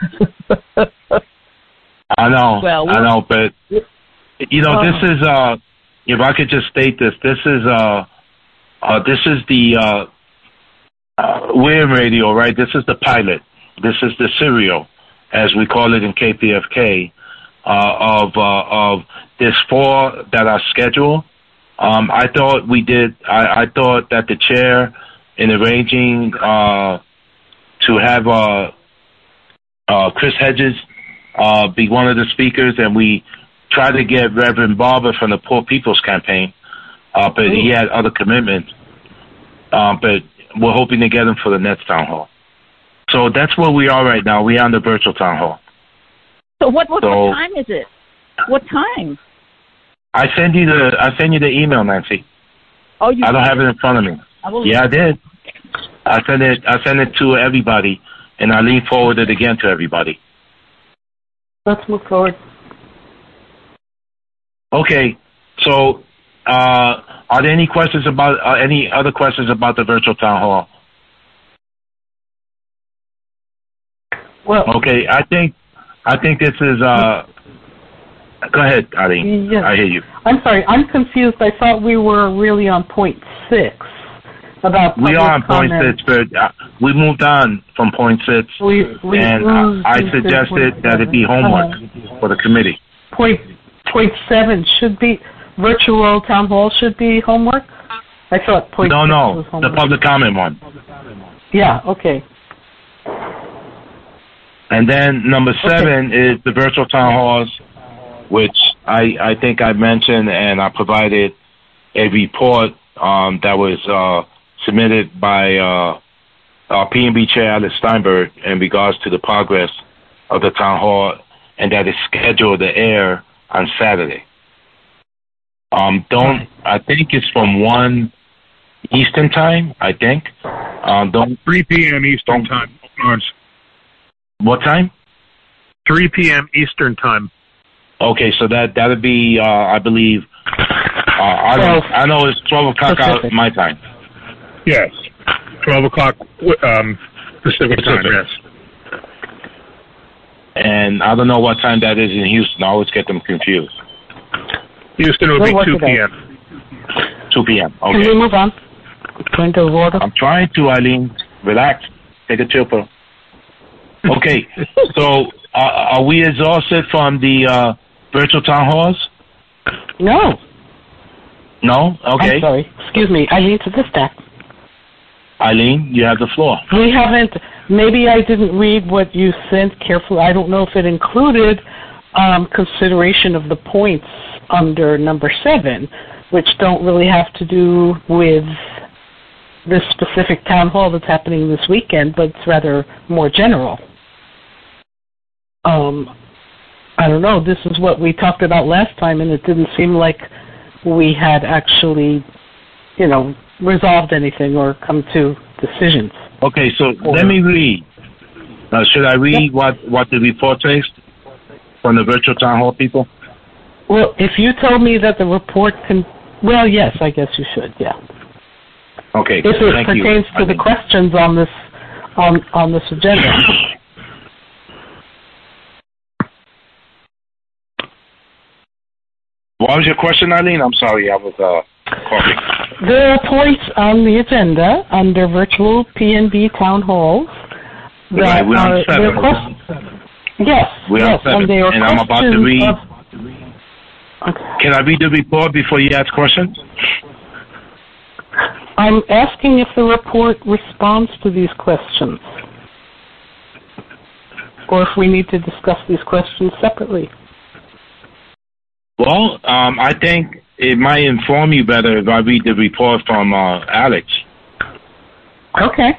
[SPEAKER 1] I know.
[SPEAKER 2] Well,
[SPEAKER 1] I know, but you know, uh, this is uh, if I could just state this, this is uh, uh this is the uh, uh, we're in radio, right? This is the pilot. This is the serial, as we call it in K P F K, uh, of uh, of this four that are scheduled. Um, I thought we did. I, I thought that the chair, in arranging uh, to have uh, uh, Chris Hedges uh, be one of the speakers, and we tried to get Reverend Barber from the Poor People's Campaign, uh, but he had other commitments. Uh, but we're hoping to get him for the next town hall. So that's where we are right now. We're on the virtual town hall.
[SPEAKER 2] So what what,
[SPEAKER 1] so,
[SPEAKER 2] what time is it? What time?
[SPEAKER 1] I send you the I send you the email, Nancy.
[SPEAKER 2] Oh, you.
[SPEAKER 1] I don't have it in front of me.
[SPEAKER 2] I
[SPEAKER 1] yeah, I did. I send it. I send it to everybody, and I lean forward it again to everybody.
[SPEAKER 3] Let's move forward.
[SPEAKER 1] Okay. So, uh, are there any questions about uh, any other questions about the virtual town hall?
[SPEAKER 3] Well,
[SPEAKER 1] okay, I think I think this is. Uh, go ahead, Eileen.
[SPEAKER 3] Yes.
[SPEAKER 1] I hear you.
[SPEAKER 3] I'm sorry, I'm confused. I thought we were really on point six about.
[SPEAKER 1] We are on point six, but uh, we moved on from point six,
[SPEAKER 3] we, we
[SPEAKER 1] and uh, I suggested that it be homework uh, for the committee.
[SPEAKER 3] Point point seven should be virtual town hall. Should be homework. I thought point.
[SPEAKER 1] No,
[SPEAKER 3] six
[SPEAKER 1] no,
[SPEAKER 3] was homework.
[SPEAKER 1] the public comment one.
[SPEAKER 3] Yeah. Okay.
[SPEAKER 1] And then number seven okay. is the virtual town halls, which I, I think I mentioned, and I provided a report um, that was uh, submitted by uh, our P and B Chair, Alice Steinberg, in regards to the progress of the town hall, and that is scheduled to air on Saturday. Um, don't I think it's from one Eastern time, I think. Um, don't
[SPEAKER 7] three p.m. Eastern time, Lawrence.
[SPEAKER 1] What time?
[SPEAKER 7] three p.m. Eastern time.
[SPEAKER 1] Okay, so that that would be, uh, I believe, uh, I, don't, I know it's twelve o'clock out my time.
[SPEAKER 7] Yes, twelve o'clock um, Pacific, Pacific time. Yes.
[SPEAKER 1] And I don't know what time that is in Houston. I always get them confused.
[SPEAKER 7] Houston will we'll be two p.m.
[SPEAKER 1] two p.m. Okay.
[SPEAKER 3] Can we move on? Going to water.
[SPEAKER 1] I'm trying to, Eileen. Relax. Take a chill pill. Okay, so uh, are we exhausted from the uh, virtual town halls?
[SPEAKER 3] No.
[SPEAKER 1] No? Okay.
[SPEAKER 3] I'm sorry. Excuse me. I need to this that.
[SPEAKER 1] Eileen, you have the floor.
[SPEAKER 3] We haven't. Maybe I didn't read what you sent carefully. I don't know if it included um, consideration of the points under number seven. which don't really have to do with this specific town hall that's happening this weekend, but it's rather more general. Um, I don't know, this is what we talked about last time, and it didn't seem like we had actually, you know, resolved anything or come to decisions.
[SPEAKER 1] Okay, so or, let me read. Uh, should I read yeah. what, what the report says from the virtual town hall people?
[SPEAKER 3] Well, if you told me that the report can, well, yes, I guess you should, yeah.
[SPEAKER 1] Okay,
[SPEAKER 3] if it
[SPEAKER 1] thank
[SPEAKER 3] pertains
[SPEAKER 1] you.
[SPEAKER 3] to the questions on this on on this agenda.
[SPEAKER 1] What was your question, Eileen? I'm sorry, I was uh, coughing.
[SPEAKER 3] There are points on the agenda under virtual P N B town halls that
[SPEAKER 1] right, we're
[SPEAKER 3] are
[SPEAKER 1] on seven.
[SPEAKER 3] Questions. Yes,
[SPEAKER 1] we're
[SPEAKER 3] yes,
[SPEAKER 1] on seven,
[SPEAKER 3] and, they are
[SPEAKER 1] and I'm about to read.
[SPEAKER 3] Of, okay.
[SPEAKER 1] Can I read the report before you ask questions?
[SPEAKER 3] I'm asking if the report responds to these questions, or if we need to discuss these questions separately.
[SPEAKER 1] Well, um, I think it might inform you better if I read the report from uh, Alex.
[SPEAKER 3] Okay.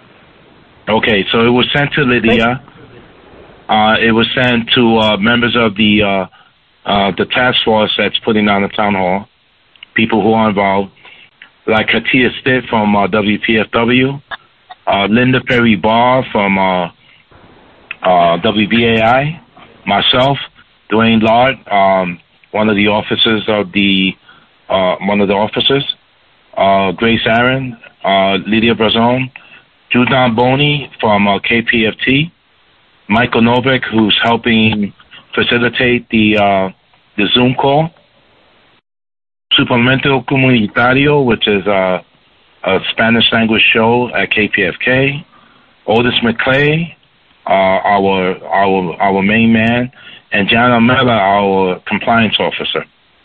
[SPEAKER 1] Okay, so it was sent to Lydia. Uh, it was sent to uh, members of the uh, uh, the task force that's putting on the town hall, people who are involved, like Katia Stitt from uh, W P F W, uh, Linda Perry Barr from uh, uh, W B A I, myself, Dwayne Lard, um, one of the officers of the uh, one of the officers, uh, Grace Aaron, uh, Lydia Brazon, Judan Boney from uh, K P F T, Michael Novak, who's helping facilitate the uh, the Zoom call, Suplemento Comunitario, which is a, a Spanish language show at K P F K, Otis McClay, uh, our our our main man, and Jana Mella, our compliance officer.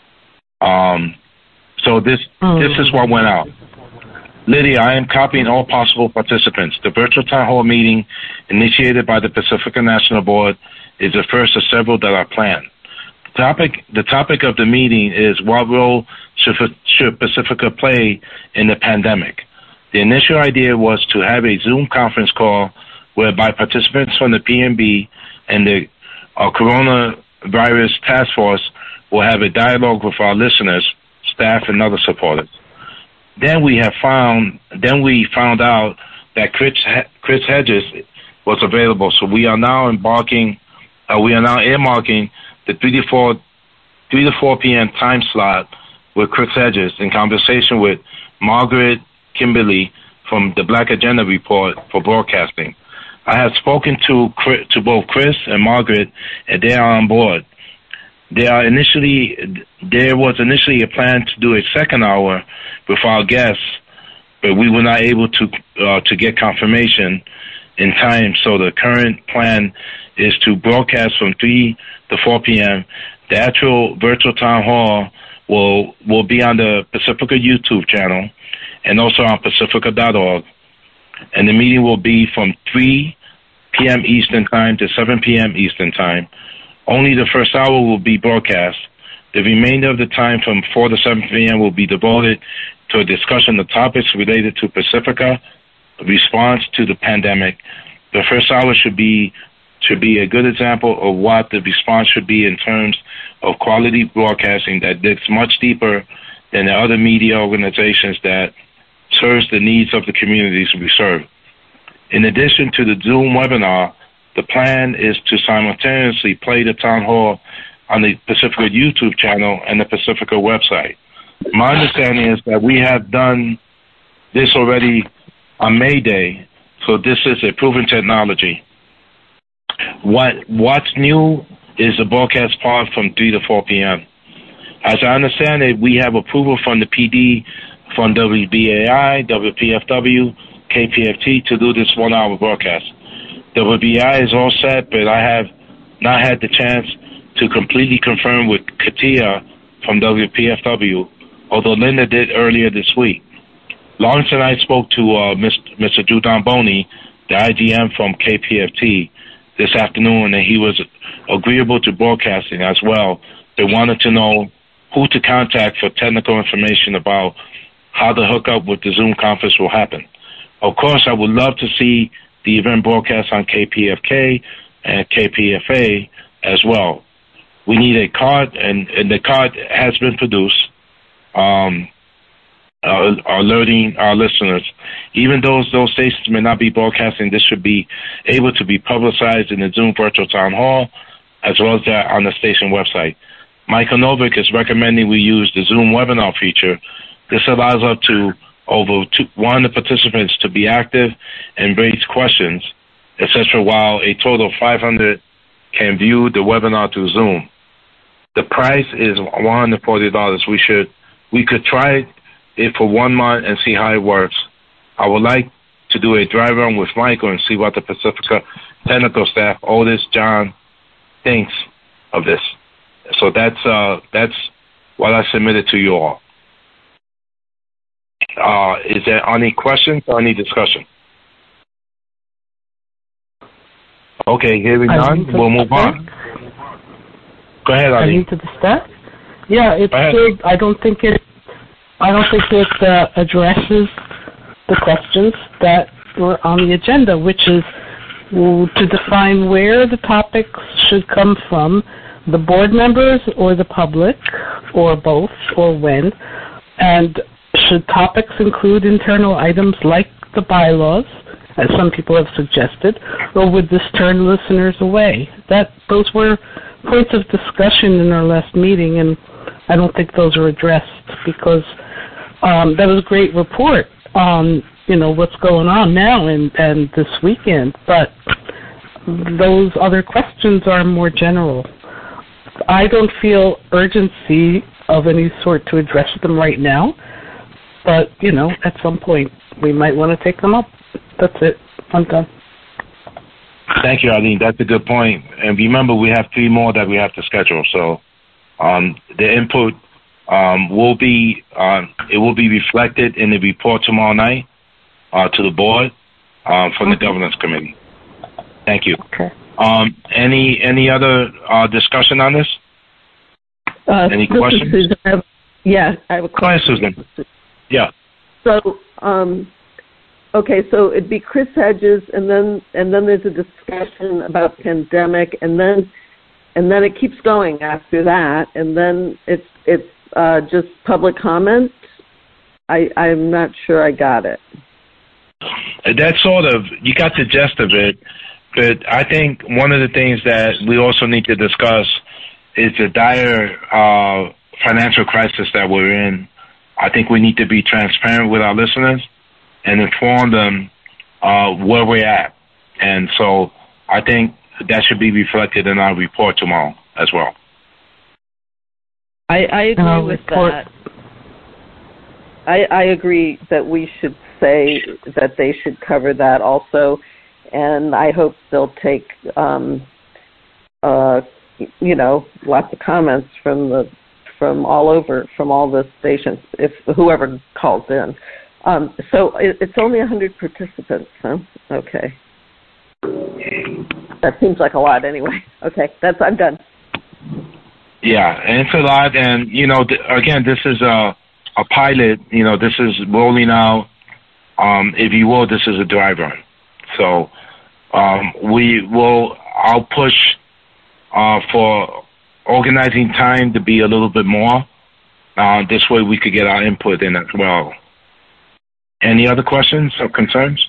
[SPEAKER 1] Um, so this mm. this is what went out. Lydia, I am copying all possible participants. The virtual town hall meeting initiated by the Pacifica National Board is the first of several that are planned. The topic, the topic of the meeting is what role should, should Pacifica play in the pandemic. The initial idea was to have a Zoom conference call whereby participants from the P N B and the uh, coronavirus task force will have a dialogue with our listeners, staff, and other supporters. Then we have found, then we found out that Chris, Chris Hedges was available. So we are now embarking, uh, we are now earmarking the three to four, three to four p.m. time slot with Chris Hedges in conversation with Margaret Kimberly from the Black Agenda Report for broadcasting. I have spoken to to both Chris and Margaret, and they are on board. There are initially there was initially a plan to do a second hour with our guests, but we were not able to uh, to get confirmation in time. So the current plan is to broadcast from three to four p.m. The actual virtual town hall will will be on the Pacifica YouTube channel and also on Pacifica dot org. And the meeting will be from three p.m. Eastern Time to seven p.m. Eastern Time. Only the first hour will be broadcast. The remainder of the time from four to seven p.m. will be devoted to a discussion of topics related to Pacifica, response to the pandemic. The first hour should be should be a good example of what the response should be in terms of quality broadcasting that digs much deeper than the other media organizations that serves the needs of the communities we serve. In addition to the Zoom webinar, the plan is to simultaneously play the town hall on the Pacifica YouTube channel and the Pacifica website. My understanding is that we have done this already on May Day, so this is a proven technology. What What's new is the broadcast part from three to four p.m. As I understand it, we have approval from the P D, from W B A I, W P F W, K P F T to do this one-hour broadcast. W B A I is all set, but I have not had the chance to completely confirm with Katia from W P F W, although Linda did earlier this week. Lawrence and I spoke to uh, Mister Judan Boney, the I G M from K P F T, this afternoon, and he was agreeable to broadcasting as well. They wanted to know who to contact for technical information about how the hookup with the Zoom conference will happen. Of course, I would love to see the event broadcast on K P F K and K P F A as well. We need a card, and, and the card has been produced, um, uh, alerting our listeners. Even though those stations may not be broadcasting, this should be able to be publicized in the Zoom Virtual Town Hall, as well as that on the station website. Michael Novick is recommending we use the Zoom webinar feature. This allows up to over two, one hundred participants to be active and raise questions, et cetera, while a total of five hundred can view the webinar through Zoom. The price is one hundred forty dollars. We should, we could try it for one month and see how it works. I would like to do a dry run with Michael and see what the Pacifica technical staff, Otis, John, thinks of this. So that's uh, that's what I submitted to you all. Uh, is there any questions or any discussion? Okay, hearing none, we'll move on. Go ahead, Ali.
[SPEAKER 3] I need to discuss. Yeah, it's good. I don't think it. I don't think it uh, addresses the questions that were on the agenda, which is to define where the topics should come from, the board members or the public, or both, or when, and should topics include internal items like the bylaws, as some people have suggested, or would this turn listeners away? That those were points of discussion in our last meeting, and I don't think those are addressed because um, that was a great report on you know what's going on now and, and this weekend, but those other questions are more general. I don't feel urgency of any sort to address them right now, but, you know, at some point we might want to take them up. That's it. I'm done.
[SPEAKER 1] Thank you, Arlene. That's a good point. And remember, we have three more that we have to schedule. So um, the input um, will be uh, it will be reflected in the report tomorrow night uh, to the board uh, from the governance committee. Thank you.
[SPEAKER 3] Okay.
[SPEAKER 1] Um, any any other uh, discussion on this?
[SPEAKER 5] Uh,
[SPEAKER 1] any
[SPEAKER 5] this
[SPEAKER 1] questions?
[SPEAKER 5] Is Susan. I have, yeah, I have a question.
[SPEAKER 1] Go ahead, Susan. Yeah.
[SPEAKER 5] So, um, okay, so it'd be Chris Hedges, and then and then there's a discussion about pandemic, and then and then it keeps going after that, and then it's it's uh, just public comment. I I'm not sure I got it.
[SPEAKER 1] That's sort of, you got the gist of it, but I think one of the things that we also need to discuss is the dire uh, financial crisis that we're in. I think we need to be transparent with our listeners and inform them uh, where we're at. And so I think that should be reflected in our report tomorrow as well.
[SPEAKER 5] I, I agree uh, with report. that. I, I agree that we should say that they should cover that also, and I hope they'll take, um, uh, you know, lots of comments from the from all over, from all the stations, if whoever calls in. Um, so it, it's only one hundred participants, huh? Okay. That seems like a lot anyway. Okay, that's I'm done.
[SPEAKER 1] Yeah, and it's a lot, and, you know, th- again, this is a, a pilot. You know, this is rolling out. Um, if you will, this is a dry run. So um, we will, I'll push uh, for organizing time to be a little bit more. Uh, this way we could get our input in as well. Any other questions or concerns?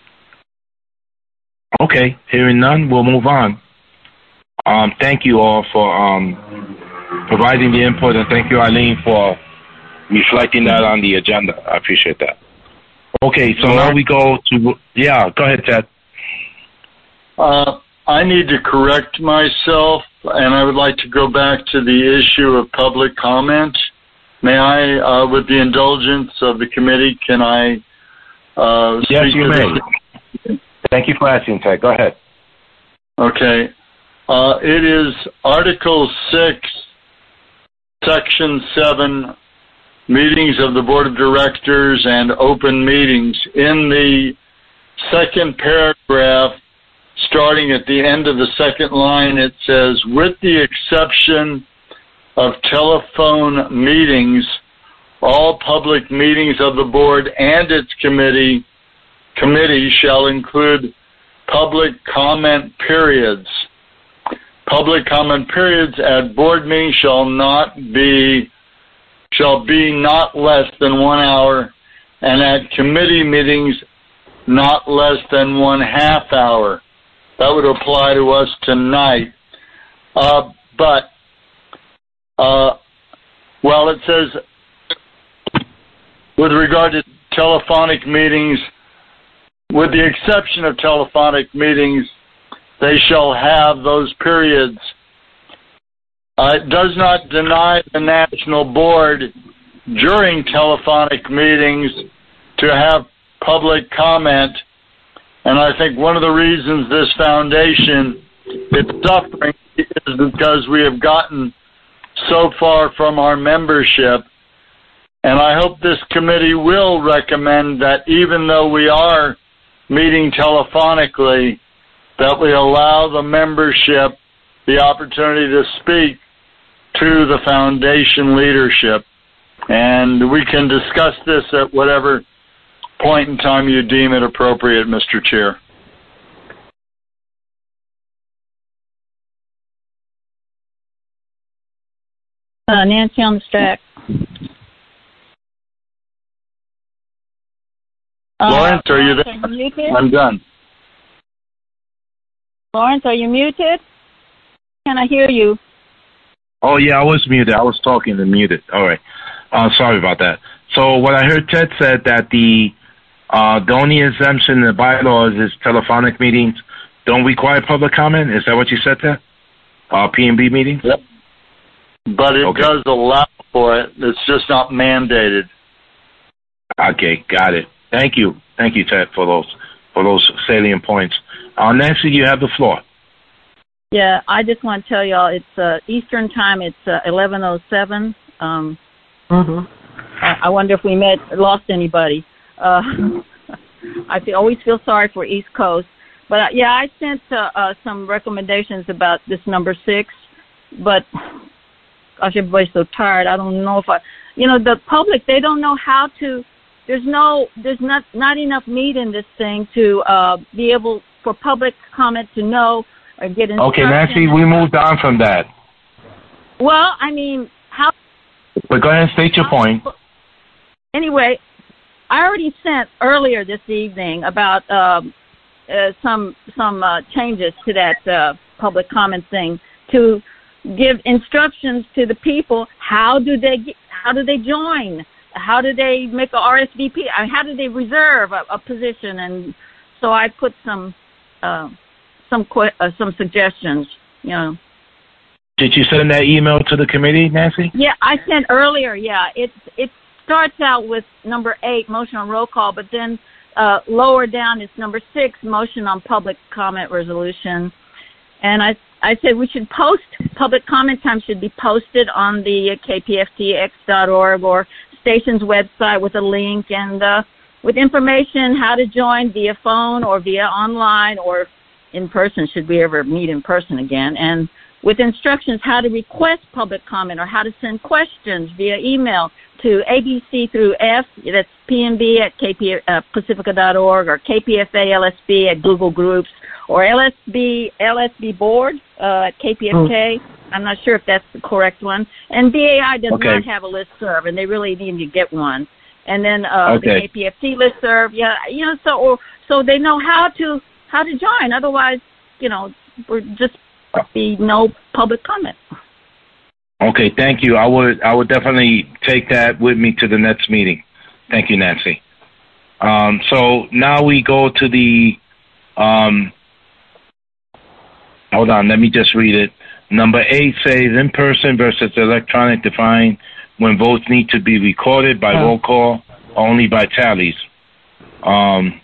[SPEAKER 1] Okay, hearing none, we'll move on. Um, thank you all for um, providing the input, and thank you, Eileen, for reflecting that on the agenda. I appreciate that. Okay, so now we go to, yeah, go ahead, Ted.
[SPEAKER 8] Uh, I need to correct myself, and I would like to go back to the issue of public comment. May I, uh, with the indulgence of the committee, can I uh, speak?
[SPEAKER 1] Yes, you
[SPEAKER 8] to
[SPEAKER 1] may.
[SPEAKER 8] this?
[SPEAKER 1] Thank you for asking, Ted. Go ahead.
[SPEAKER 8] Okay. Uh, it is Article six, Section seven, meetings of the Board of Directors and open meetings. In the second paragraph, starting at the end of the second line, it says, with the exception of telephone meetings, all public meetings of the board and its committee committee shall include public comment periods. Public comment periods at board meetings shall not be shall be not less than one hour, and at committee meetings not less than one half hour. That would apply to us tonight. Uh, but, uh, well, it says, with regard to telephonic meetings, with the exception of telephonic meetings, they shall have those periods. Uh, it does not deny the National Board during telephonic meetings to have public comment, and I think one of the reasons this foundation is suffering is because we have gotten so far from our membership, and I hope this committee will recommend that even though we are meeting telephonically, that we allow the membership the opportunity to speak to the foundation leadership. And we can discuss this at whatever point in time you deem it appropriate, Mister Chair.
[SPEAKER 2] Uh, Nancy on the stack. Uh,
[SPEAKER 8] Lawrence, are you there?
[SPEAKER 2] Are you muted?
[SPEAKER 8] I'm done.
[SPEAKER 2] Lawrence, are you muted? Can I hear you?
[SPEAKER 1] Oh, yeah, I was muted. I was talking and muted. All right. Uh, sorry about that. So what I heard Ted said that the uh, the only exemption in the bylaws is telephonic meetings don't require public comment. Is that what you said, Ted? Uh, P and B meetings?
[SPEAKER 8] Yep. But it
[SPEAKER 1] okay.
[SPEAKER 8] does allow for it. It's just not mandated.
[SPEAKER 1] Okay, got it. Thank you. Thank you, Ted, for those for those salient points. Uh, Nancy, you have the floor.
[SPEAKER 2] Yeah, I just want to tell y'all it's uh, Eastern time. It's uh, eleven oh seven. Um,
[SPEAKER 3] mm-hmm.
[SPEAKER 2] I, I wonder if we met lost anybody. Uh, I feel, always feel sorry for East Coast. But, uh, yeah, I sent uh, uh, some recommendations about this number six. But, gosh, everybody's so tired. I don't know if I, you know, the public, they don't know how to, there's no, there's not, not enough meat in this thing to uh, be able, for public comment to know or get instruction.
[SPEAKER 1] Okay, Nancy, we moved on from that.
[SPEAKER 2] Well, I mean, how...
[SPEAKER 1] But go ahead and state your point.
[SPEAKER 2] Anyway, I already sent earlier this evening about um, uh, some some uh, changes to that uh, public comment thing to give instructions to the people. How do they get, how do they join? How do they make a R S V P? I mean, how do they reserve a, a position? And so I put some uh, some qu- uh, some suggestions. You know.
[SPEAKER 1] Did you send that email to the committee, Nancy?
[SPEAKER 2] Yeah, I sent earlier. Yeah, it it starts out with number eight, motion on roll call, but then uh, lower down is number six, motion on public comment resolution. And I I said we should post, public comment time should be posted on the K P F T X dot org or station's website with a link and uh, with information how to join via phone or via online or in person, should we ever meet in person again, and with instructions how to request public comment or how to send questions via email to A B C through F, that's P and B at K P Pacifica dot org or K P F A L S B at Google Groups or L S B L S B Board uh, at K P F K. Mm. I'm not sure if that's the correct one. And B A I does okay. not have a listserv, and they really need to get one. And then uh, okay. the K P F T listserv, yeah, you know, so or, so they know how to how to join. Otherwise, you know, we're just be no public comment.
[SPEAKER 1] Okay, thank you. I would I would definitely take that with me to the next meeting. Thank you, Nancy. Um, so now we go to the, um, hold on, let me just read it. Number eight says in-person versus electronic defined when votes need to be recorded by roll call, only by tallies. Um,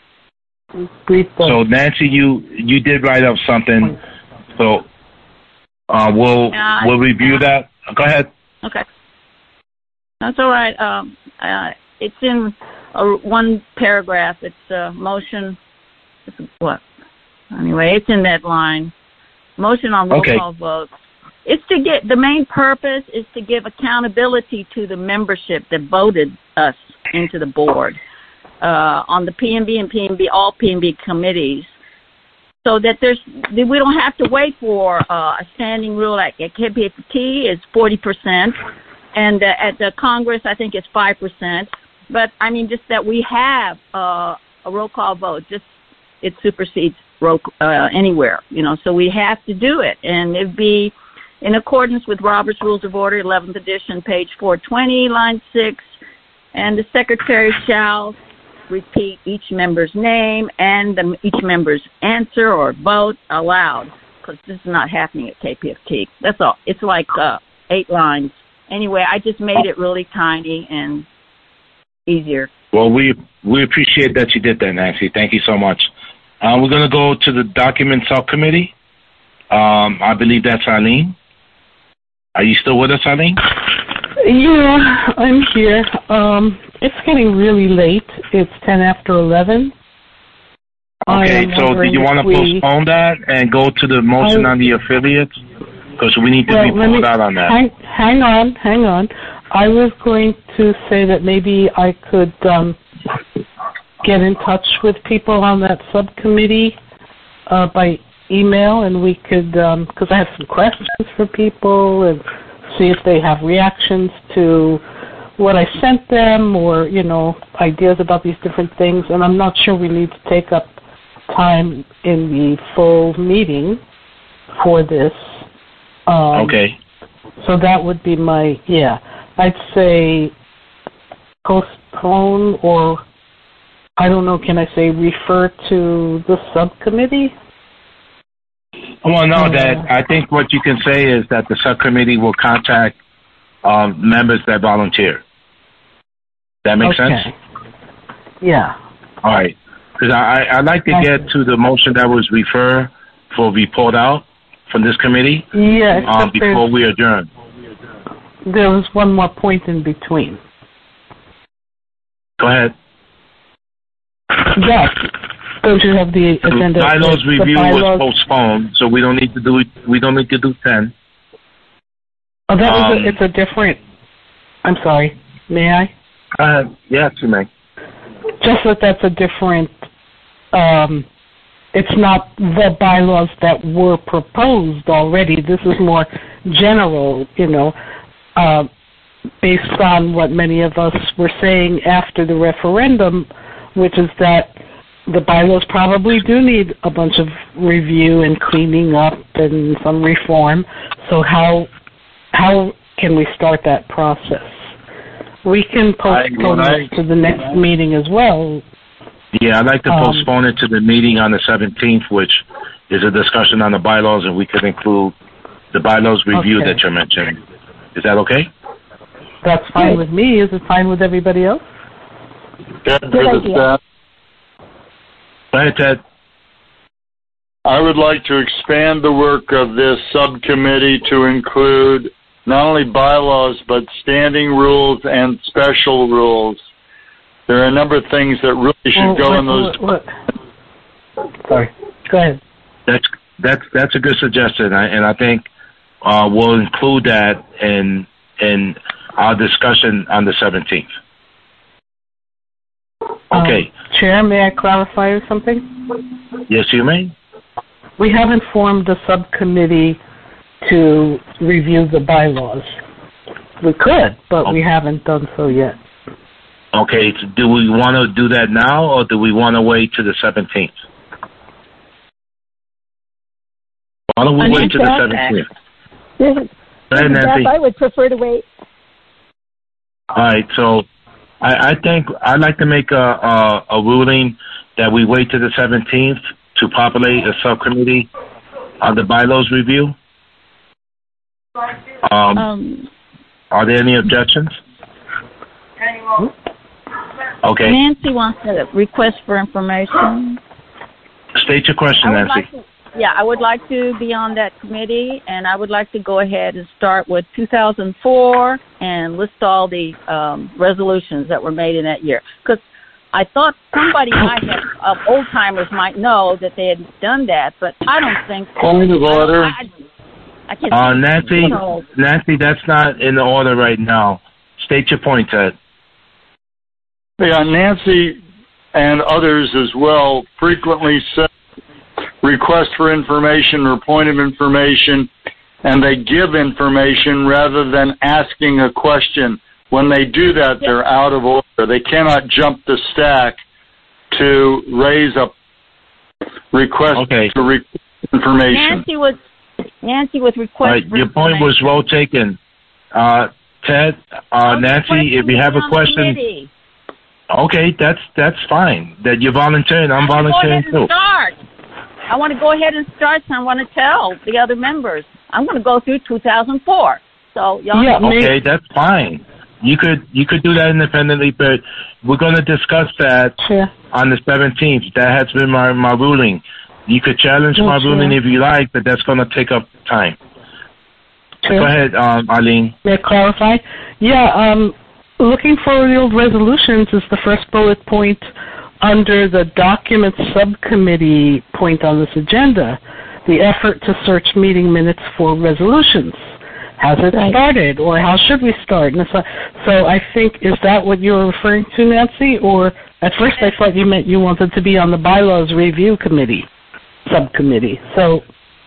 [SPEAKER 1] so Nancy, you you did write up something. So uh, we'll uh, we'll review that. Go ahead.
[SPEAKER 2] Okay, that's all right. Um, uh, it's in uh, one paragraph. It's a motion. It's what? Anyway, it's in that line. Motion on roll
[SPEAKER 1] okay.
[SPEAKER 2] call votes. it's to get, the main purpose is to give accountability to the membership that voted us into the board uh, on the P M B and P M B, all P M B committees, so that there's, that we don't have to wait for uh, a standing rule. Like at K P F T is forty percent, and uh, at the Congress, I think it's five percent. But, I mean, just that we have uh, a roll call vote, just it supersedes roll, uh, anywhere, you know, so we have to do it. And it'd be in accordance with Robert's Rules of Order, eleventh edition, page four twenty, line six, and the secretary shall repeat each member's name and the, each member's answer or vote aloud, because this is not happening at K P F T. That's all. It's like uh, eight lines. Anyway, I just made it really tiny and easier.
[SPEAKER 1] Well, we we appreciate that you did that, Nancy. Thank you so much. Uh, we're going to go to the document subcommittee. Um, I believe that's Eileen. Are you still with us, Eileen?
[SPEAKER 3] Yeah, I'm here. Um, it's getting really late. It's ten after eleven.
[SPEAKER 1] Okay, so do you want to we... postpone that and go to the motion I... on the affiliates? Because we need to well, be pulled out on that.
[SPEAKER 3] Hang, hang on, hang on. I was going to say that maybe I could um, get in touch with people on that subcommittee uh, by email, and we could, because um, I have some questions for people, and see if they have reactions to what I sent them, or, you know, ideas about these different things. And I'm not sure we need to take up time in the full meeting for this. Um,
[SPEAKER 1] okay.
[SPEAKER 3] So that would be my, yeah. I'd say postpone, or I don't know, can I say refer to the subcommittee?
[SPEAKER 1] Well, no, that I think what you can say is that the subcommittee will contact um, members that volunteer. That makes
[SPEAKER 3] okay.
[SPEAKER 1] sense?
[SPEAKER 3] Yeah.
[SPEAKER 1] All right. Because I, I'd like to get to the motion that was referred for report out from this committee
[SPEAKER 3] yeah,
[SPEAKER 1] um, before we adjourn.
[SPEAKER 3] There was one more point in between.
[SPEAKER 1] Go ahead.
[SPEAKER 3] Yes. Don't you have the agenda?
[SPEAKER 1] The bylaws
[SPEAKER 3] the
[SPEAKER 1] review
[SPEAKER 3] bylaws.
[SPEAKER 1] was postponed, so we don't need to do we don't need to do ten.
[SPEAKER 3] Oh, that
[SPEAKER 1] um,
[SPEAKER 3] was a, it's a different. I'm sorry. May I?
[SPEAKER 1] Uh, yes, you may.
[SPEAKER 3] Just that that's a different. Um, it's not the bylaws that were proposed already. This is more general, you know. Uh, based on what many of us were saying after the referendum, which is that the bylaws probably do need a bunch of review and cleaning up and some reform. So how how can we start that process? We can postpone it to the next meeting as well.
[SPEAKER 1] Yeah, I'd like to um, postpone it to the meeting on the seventeenth, which is a discussion on the bylaws, and we could include the bylaws review
[SPEAKER 3] okay.
[SPEAKER 1] that you're mentioning. Is that okay?
[SPEAKER 3] That's fine with me. Is it fine with everybody else?
[SPEAKER 8] Ted, Good idea.
[SPEAKER 1] Go ahead, Ted.
[SPEAKER 8] I would like to expand the work of this subcommittee to include not only bylaws, but standing rules and special rules. There are a number of things that really should
[SPEAKER 3] well,
[SPEAKER 8] go
[SPEAKER 3] what,
[SPEAKER 8] in those.
[SPEAKER 3] What, what? Sorry. Go ahead.
[SPEAKER 1] That's that's that's a good suggestion, I, and I think uh, we'll include that in in our discussion on the seventeenth. Okay.
[SPEAKER 3] Um, Chair, may I clarify something?
[SPEAKER 1] Yes, you may.
[SPEAKER 3] We haven't formed a subcommittee to review the bylaws. We could, but okay. we haven't done so yet.
[SPEAKER 1] Okay, so do we want to do that now, or do we want to wait to the seventeenth? Why don't we I wait to the seventeenth?
[SPEAKER 6] Yes. Nancy. I would prefer to wait.
[SPEAKER 1] All right, so I, I think I'd like to make a, a, a ruling that we wait to the seventeenth to populate a subcommittee on the bylaws review. Um, um, are there any objections? Okay.
[SPEAKER 2] Nancy wants a request for information.
[SPEAKER 1] State your question, Nancy.
[SPEAKER 2] Like to, yeah, I would like to be on that committee, and I would like to go ahead and start with two thousand four and list all the um, resolutions that were made in that year. Because I thought somebody might have, of old-timers might know that they had done that, but I don't think so.
[SPEAKER 8] Point of order.
[SPEAKER 2] I, I can't.
[SPEAKER 1] Uh, Nancy,
[SPEAKER 2] you know.
[SPEAKER 1] Nancy, that's not in order right now. State your point, Ted.
[SPEAKER 8] Yeah, Nancy and others as well frequently send requests for information or point of information, and they give information rather than asking a question. When they do that, they're out of order. They cannot jump the stack to raise a request
[SPEAKER 1] okay.
[SPEAKER 8] to re- information.
[SPEAKER 2] Nancy was Nancy with request.
[SPEAKER 1] Right, your point was well taken. Uh, Ted, uh, Nancy, if you have a question, okay, that's that's fine. That you're volunteering, I'm volunteering too.
[SPEAKER 2] Start. I want to go ahead and start, so I want to tell the other members. I'm going to go through two thousand four. So y'all.
[SPEAKER 1] Yeah, okay, that's fine. You could you could do that independently, but we're going to discuss that
[SPEAKER 3] sure.
[SPEAKER 1] on the seventeenth. That has been my, my ruling. You could challenge my
[SPEAKER 3] sure.
[SPEAKER 1] ruling if you like, but that's going to take up time.
[SPEAKER 3] Sure.
[SPEAKER 1] Go ahead, um, Eileen.
[SPEAKER 3] May I clarify? Yeah, um, looking for real resolutions is the first bullet point under the document subcommittee point on this agenda. The effort to search meeting minutes for resolutions. Has it started, or how should we start? And so, so I think, is that what you were referring to, Nancy? Or at first I thought you meant you wanted to be on the bylaws review committee, subcommittee. So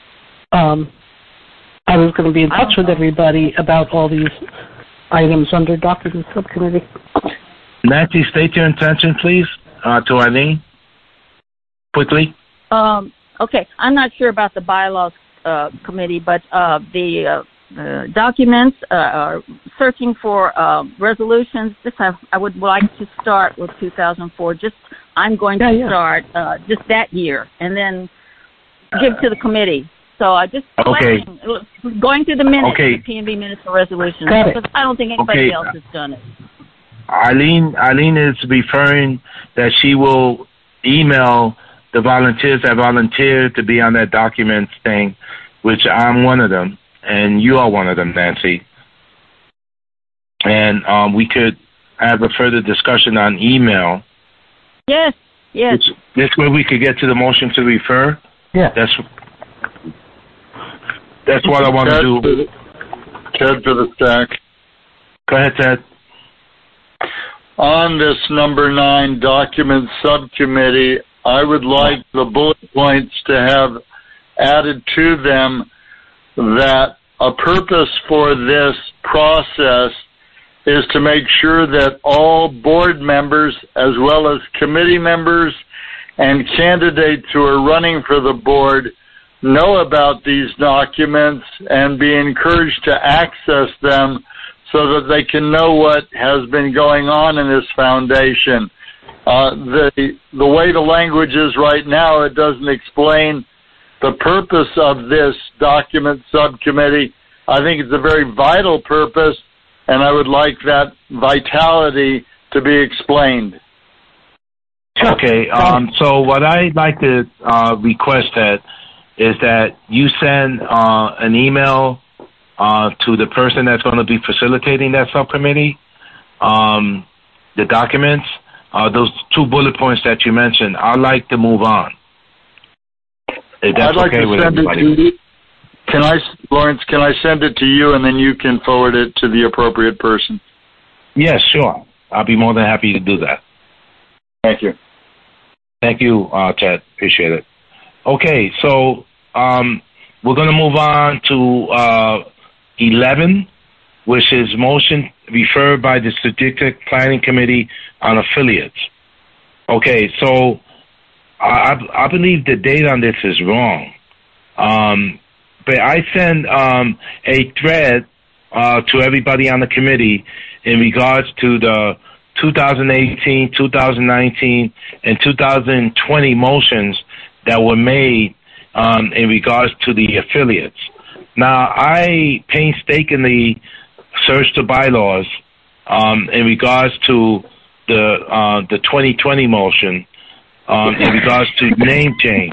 [SPEAKER 3] um, I was going to be in touch with everybody about all these items under document subcommittee.
[SPEAKER 1] Nancy, state your intention, please, uh, to Eileen, quickly.
[SPEAKER 2] Um, okay, I'm not sure about the bylaws uh, committee, but uh, the... Uh, Uh, documents, uh, uh, searching for uh, resolutions. This I, I would like to start with two thousand four. Just I'm going to yeah, yeah. start uh, just that year, and then give to the committee. So I just
[SPEAKER 1] okay.
[SPEAKER 2] collecting, going through the minutes,
[SPEAKER 1] okay.
[SPEAKER 2] the P and B minutes for resolutions, because I don't think anybody
[SPEAKER 1] okay.
[SPEAKER 2] else has done it.
[SPEAKER 1] Eileen, Eileen is referring that she will email the volunteers that volunteered to be on that documents thing, which I'm one of them. And you are one of them, Nancy. And um, we could have a further discussion on email.
[SPEAKER 2] Yes, yes.
[SPEAKER 1] Which, this way we could get to the motion to refer.
[SPEAKER 3] Yeah.
[SPEAKER 1] That's that's what I want
[SPEAKER 8] Ted,
[SPEAKER 1] to do.
[SPEAKER 8] Ted for the stack.
[SPEAKER 1] Go ahead, Ted.
[SPEAKER 8] On this number nine document subcommittee, I would like the bullet points to have added to them that a purpose for this process is to make sure that all board members, as well as committee members and candidates who are running for the board, know about these documents and be encouraged to access them so that they can know what has been going on in this foundation. Uh, the the way the language is right now, it doesn't explain the purpose of this document subcommittee. I think it's a very vital purpose, and I would like that vitality to be explained.
[SPEAKER 1] Okay, um, so what I'd like to uh, request that is that you send uh, an email uh, to the person that's going to be facilitating that subcommittee, um, the documents, uh, those two bullet points that you mentioned. I'd like to move on. If that's
[SPEAKER 8] I'd like
[SPEAKER 1] okay
[SPEAKER 8] to
[SPEAKER 1] with
[SPEAKER 8] send
[SPEAKER 1] everybody.
[SPEAKER 8] it to you. Can I, Lawrence, can I send it to you and then you can forward it to the appropriate person?
[SPEAKER 1] Yes, sure. I'll be more than happy to do that.
[SPEAKER 8] Thank you.
[SPEAKER 1] Thank you, uh, Ted. Appreciate it. Okay, so um, we're going to move on to uh, eleven, which is motion referred by the Strategic Planning Committee on affiliates. Okay, so I, I believe the date on this is wrong. Um, but I sent um, a thread uh, to everybody on the committee in regards to the two thousand eighteen, two thousand nineteen, and two thousand twenty motions that were made um, in regards to the affiliates. Now, I painstakingly searched the bylaws um, in regards to the uh, the twenty twenty motion um, in regards to name change.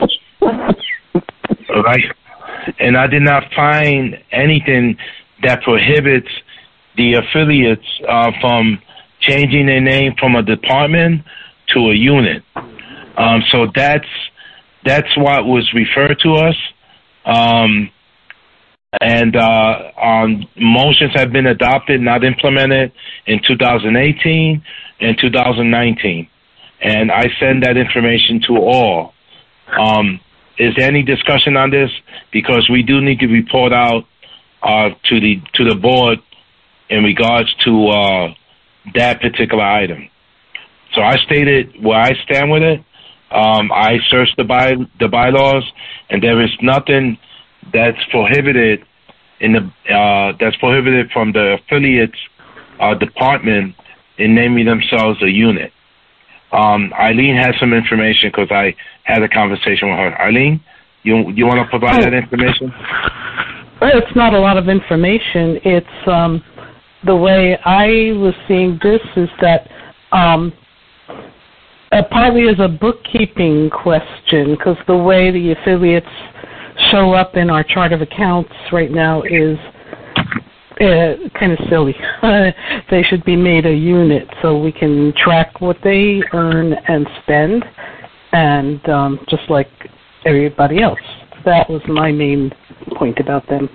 [SPEAKER 1] All right? And I did not find anything that prohibits the affiliates uh, from changing their name from a department to a unit. Um, so that's that's what was referred to us. Um, and uh, um, motions have been adopted, not implemented in two thousand eighteen and two thousand nineteen. And I send that information to all. Um, is there any discussion on this? Because we do need to report out uh, to the to the board in regards to uh, that particular item. So I stated where I stand with it. Um, I searched the by the bylaws, and there is nothing that's prohibited in the uh, that's prohibited from the affiliates uh, department in naming themselves a unit. Um, Eileen has some information because I had a conversation with her. Eileen, you you want to provide oh. that information?
[SPEAKER 3] Well, it's not a lot of information. It's um, the way I was seeing this is that um, uh, partly as a bookkeeping question, because the way the affiliates show up in our chart of accounts right now is uh, kind of silly. They should be made a unit so we can track what they earn and spend, and um, just like everybody else. That was my main point about them.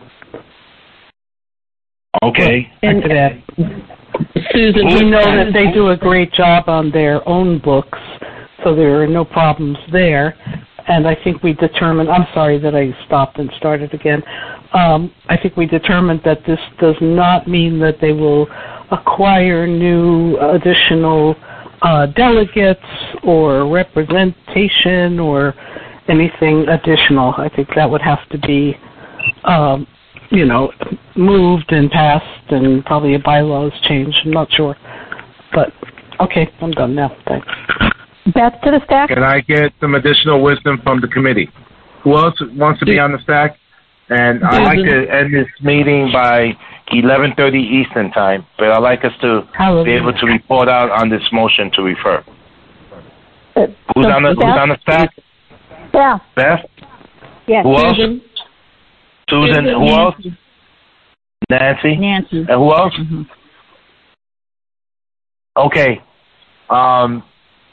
[SPEAKER 1] Okay.
[SPEAKER 3] And that. Susan, we know that they do a great job on their own books, so there are no problems there. And I think we determined, I'm sorry that I stopped and started again. Um, I think we determined that this does not mean that they will acquire new additional uh, delegates or representation or anything additional. I think that would have to be, um, you know, moved and passed and probably a bylaws change. I'm not sure. But, okay, I'm done now. Thanks.
[SPEAKER 6] Back to the stack.
[SPEAKER 1] Can I get some additional wisdom from the committee? Who else wants to be on the stack? And I'd like to end this meeting by eleven thirty Eastern time, but I'd like us to Hallelujah. be able to report out on this motion to refer.
[SPEAKER 6] Uh,
[SPEAKER 1] who's, on the, who's on the stack?
[SPEAKER 6] Beth.
[SPEAKER 1] Beth?
[SPEAKER 6] Yes.
[SPEAKER 1] Who else?
[SPEAKER 6] Susan.
[SPEAKER 1] Susan.
[SPEAKER 6] Susan
[SPEAKER 1] Who
[SPEAKER 6] Nancy.
[SPEAKER 1] else? Nancy.
[SPEAKER 2] Nancy.
[SPEAKER 1] And who else?
[SPEAKER 2] Mm-hmm.
[SPEAKER 1] Okay. Um...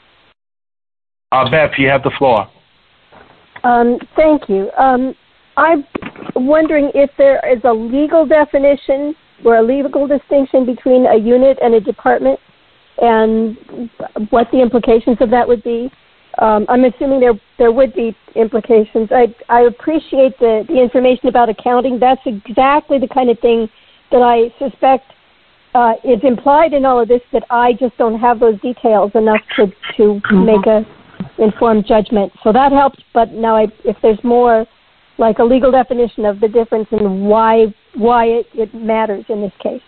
[SPEAKER 1] Uh, Beth, you have the floor.
[SPEAKER 6] Um, thank you. Um, I'm wondering if there is a legal definition or a legal distinction between a unit and a department, and what the implications of that would be. Um, I'm assuming there there would be implications. I I appreciate the, the information about accounting. That's exactly the kind of thing that I suspect uh, is implied in all of this, that I just don't have those details enough to, to mm-hmm. make a informed judgment. So that helps, but now I, if there's more, like a legal definition of the difference and why why it, it matters in this case.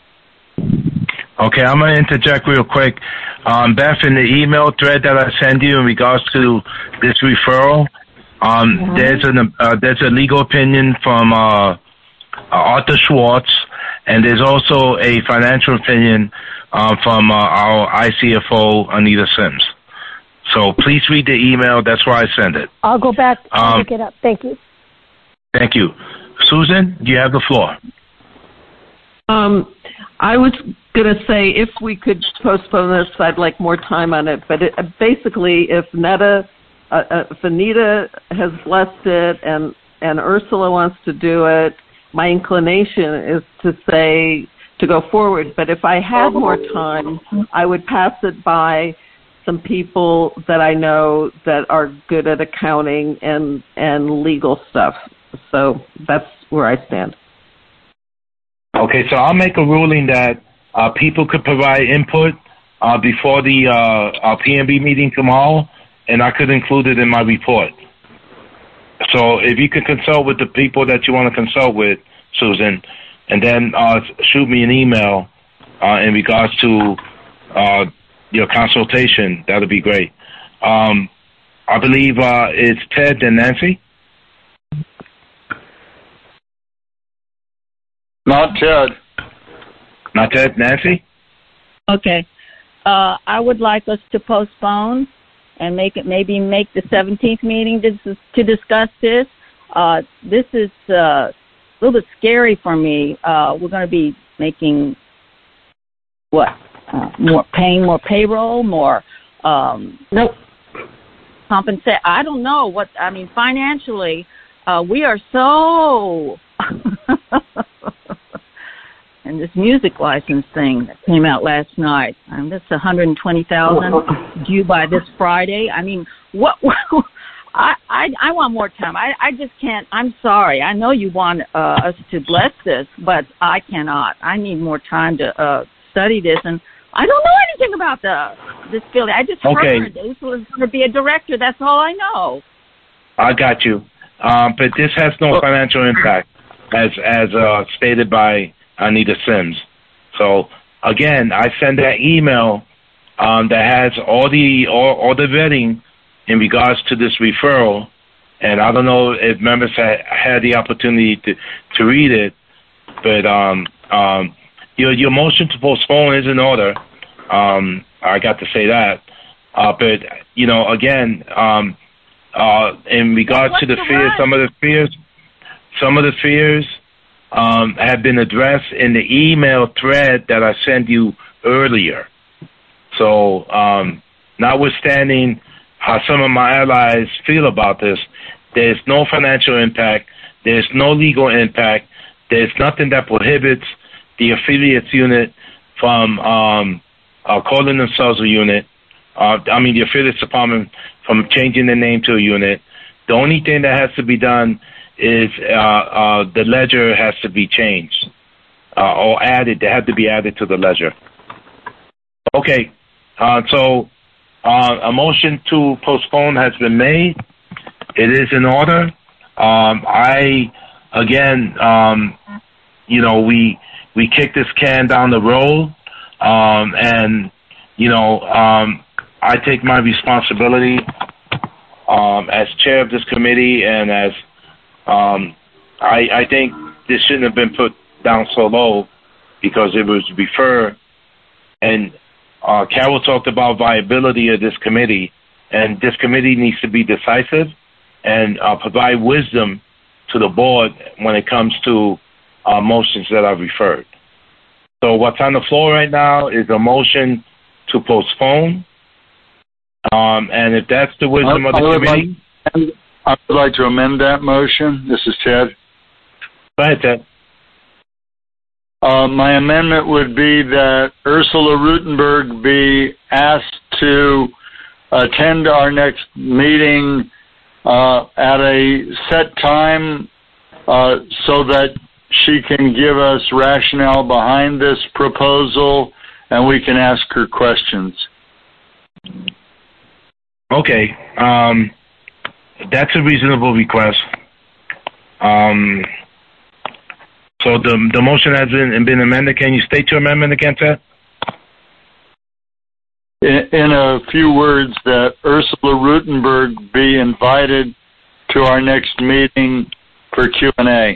[SPEAKER 1] Okay, I'm going to interject real quick. Um, Beth, in the email thread that I send you in regards to this referral, um, mm-hmm. there's, an, uh, there's a legal opinion from uh, Arthur Schwartz, and there's also a financial opinion uh, from uh, our I C F O, Anita Sims. So please read the email. That's where I send it.
[SPEAKER 6] I'll go back and
[SPEAKER 1] um,
[SPEAKER 6] pick it up. Thank you.
[SPEAKER 1] Thank you. Susan, you have the floor.
[SPEAKER 5] Um, I was going to say if we could postpone this, I'd like more time on it. But it, basically, if Netta, uh, if Anita has blessed it and, and Ursula wants to do it, my inclination is to say to go forward. But if I had more time, I would pass it by some people that I know that are good at accounting and, and legal stuff. So that's where I stand.
[SPEAKER 1] Okay, so I'll make a ruling that uh, people could provide input uh, before the uh, our P M B meeting tomorrow, and I could include it in my report. So if you could consult with the people that you want to consult with, Susan, and then uh, shoot me an email uh, in regards to uh, your consultation, that would be great. Um, I believe uh, it's Ted and Nancy.
[SPEAKER 8] Not Ted.
[SPEAKER 1] Not Ted, Nancy?
[SPEAKER 2] Okay. Uh, I would like us to postpone and make it maybe make the seventeenth meeting to, to discuss this. Uh, this is uh, a little bit scary for me. Uh, we're going to be making what? Uh, more paying more payroll, more um,
[SPEAKER 3] nope.
[SPEAKER 2] compensate. I don't know what I mean. Financially, uh, we are so And this music license thing that came out last night, um, that's one hundred twenty thousand dollars due by this Friday. I mean, what? what I, I I want more time. I, I just can't. I'm sorry. I know you want uh, us to bless this, but I cannot. I need more time to uh, study this, and I don't know anything about the this building. I just
[SPEAKER 1] okay.
[SPEAKER 2] heard this was going to be a director. That's all I know.
[SPEAKER 1] I got you. Um, but this has no financial impact, as as uh, stated by Anita Sims. So again, I send that email um, that has all the all, all the vetting in regards to this referral, and I don't know if members had had the opportunity to, to read it, but um, um, your your motion to postpone is in order. Um, I got to say that, uh, but you know, again, um, uh, in regards to the fears, some of the fears, some of the fears. Um, have been addressed in the email thread that I sent you earlier. So, um, notwithstanding how some of my allies feel about this, there's no financial impact, there's no legal impact, there's nothing that prohibits the affiliates unit from um, uh, calling themselves a unit, uh, I mean the affiliates department from changing the name to a unit. The only thing that has to be done is uh, uh, the ledger has to be changed uh, or added. They have to be added to the ledger. Okay, uh, so uh, a motion to postpone has been made. It is in order. Um, I, again, um, you know, we we kicked this can down the road, um, and, you know, um, I take my responsibility um, as chair of this committee and as Um, I, I think this shouldn't have been put down so low because it was referred, and uh, Carol talked about viability of this committee, and this committee needs to be decisive and uh, provide wisdom to the board when it comes to uh, motions that are referred. So what's on the floor right now is a motion to postpone, um, and if that's the wisdom of the committee...
[SPEAKER 8] Like- I would like to amend that motion. This is Ted.
[SPEAKER 1] Go ahead, Ted.
[SPEAKER 8] Uh, my amendment would be that Ursula Rutenberg be asked to attend our next meeting uh, at a set time uh, so that she can give us rationale behind this proposal and we can ask her questions.
[SPEAKER 1] Okay. Um, That's a reasonable request. Um, so the the motion has been, been amended. Can you state your amendment again, Ted?
[SPEAKER 8] In, in a few words, that Ursula Rutenberg be invited to our next meeting for Q and A.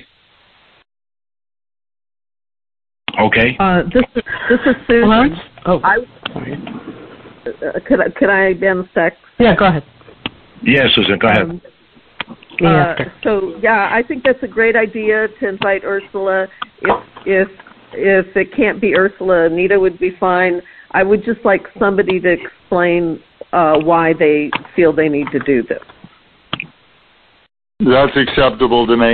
[SPEAKER 1] Okay.
[SPEAKER 5] Uh, this is this is Susan.
[SPEAKER 3] Oh,
[SPEAKER 5] I,
[SPEAKER 3] sorry.
[SPEAKER 5] Uh, could I could I Ben Sex?
[SPEAKER 3] Yeah, go ahead.
[SPEAKER 1] Yes, Susan, go ahead.
[SPEAKER 5] Um, uh, so yeah, I think that's a great idea to invite Ursula. If if if it can't be Ursula, Anita would be fine. I would just like somebody to explain uh, why they feel they need to do this.
[SPEAKER 8] That's acceptable to me.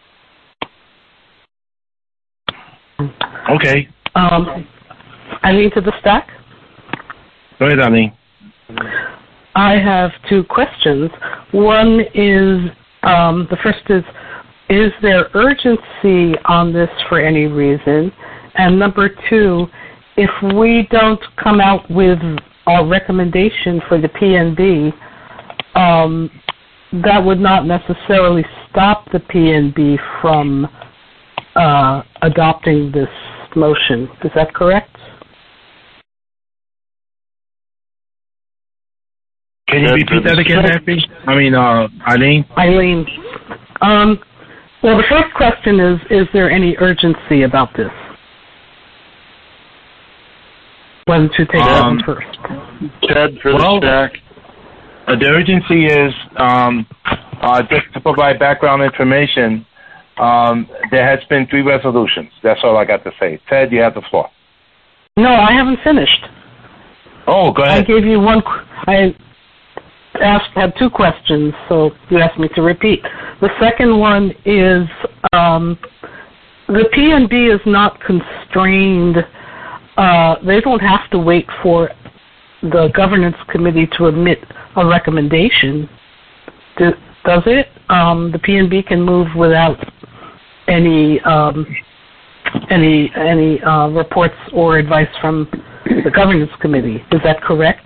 [SPEAKER 1] Okay.
[SPEAKER 3] Um, Eileen to the stack.
[SPEAKER 1] Go ahead, Eileen.
[SPEAKER 3] I have two questions. One is, um, the first is, is there urgency on this for any reason? And number two, if we don't come out with a recommendation for the P N B, um, that would not necessarily stop the P N B from uh, adopting this motion. Is that correct?
[SPEAKER 1] Can you repeat that again, Happy? I mean, uh, Eileen?
[SPEAKER 3] Eileen. Um, well, the first question is, is there any urgency about this? Why don't you take
[SPEAKER 1] um,
[SPEAKER 3] that one first?
[SPEAKER 8] Ted, for
[SPEAKER 1] well,
[SPEAKER 8] the stack.
[SPEAKER 1] Uh, the urgency is, um, uh, just to provide background information, um, there has been three resolutions. That's all I got to say. Ted, you have the floor.
[SPEAKER 3] No, I haven't finished.
[SPEAKER 1] Oh, go ahead.
[SPEAKER 3] I gave you one. I asked, had two questions, so you asked me to repeat. The second one is um, the P N B is not constrained. Uh, they don't have to wait for the governance committee to admit a recommendation, do, does it? Um, the P N B can move without any um, any any uh, reports or advice from the governance committee. Is that correct?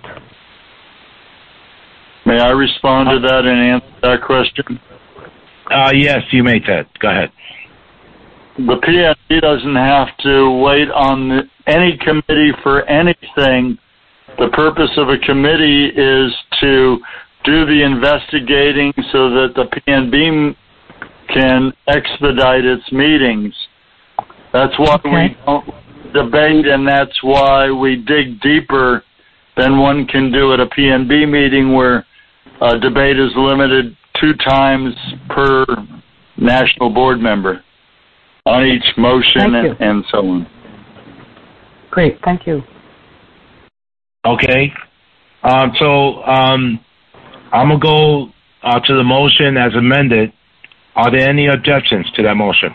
[SPEAKER 8] May I respond to that and answer that question?
[SPEAKER 1] Uh, yes, you may, Ted. Go ahead.
[SPEAKER 8] The P N B doesn't have to wait on the, any committee for anything. The purpose of a committee is to do the investigating so that the P N B can expedite its meetings. That's why okay. we don't debate, and that's why we dig deeper than one can do at a P N B meeting where uh, debate is limited two times per national board member on each motion and, and so on.
[SPEAKER 3] Great, thank you.
[SPEAKER 1] Okay. Um, so um, I'm going to go uh, to the motion as amended. Are there any objections to that motion?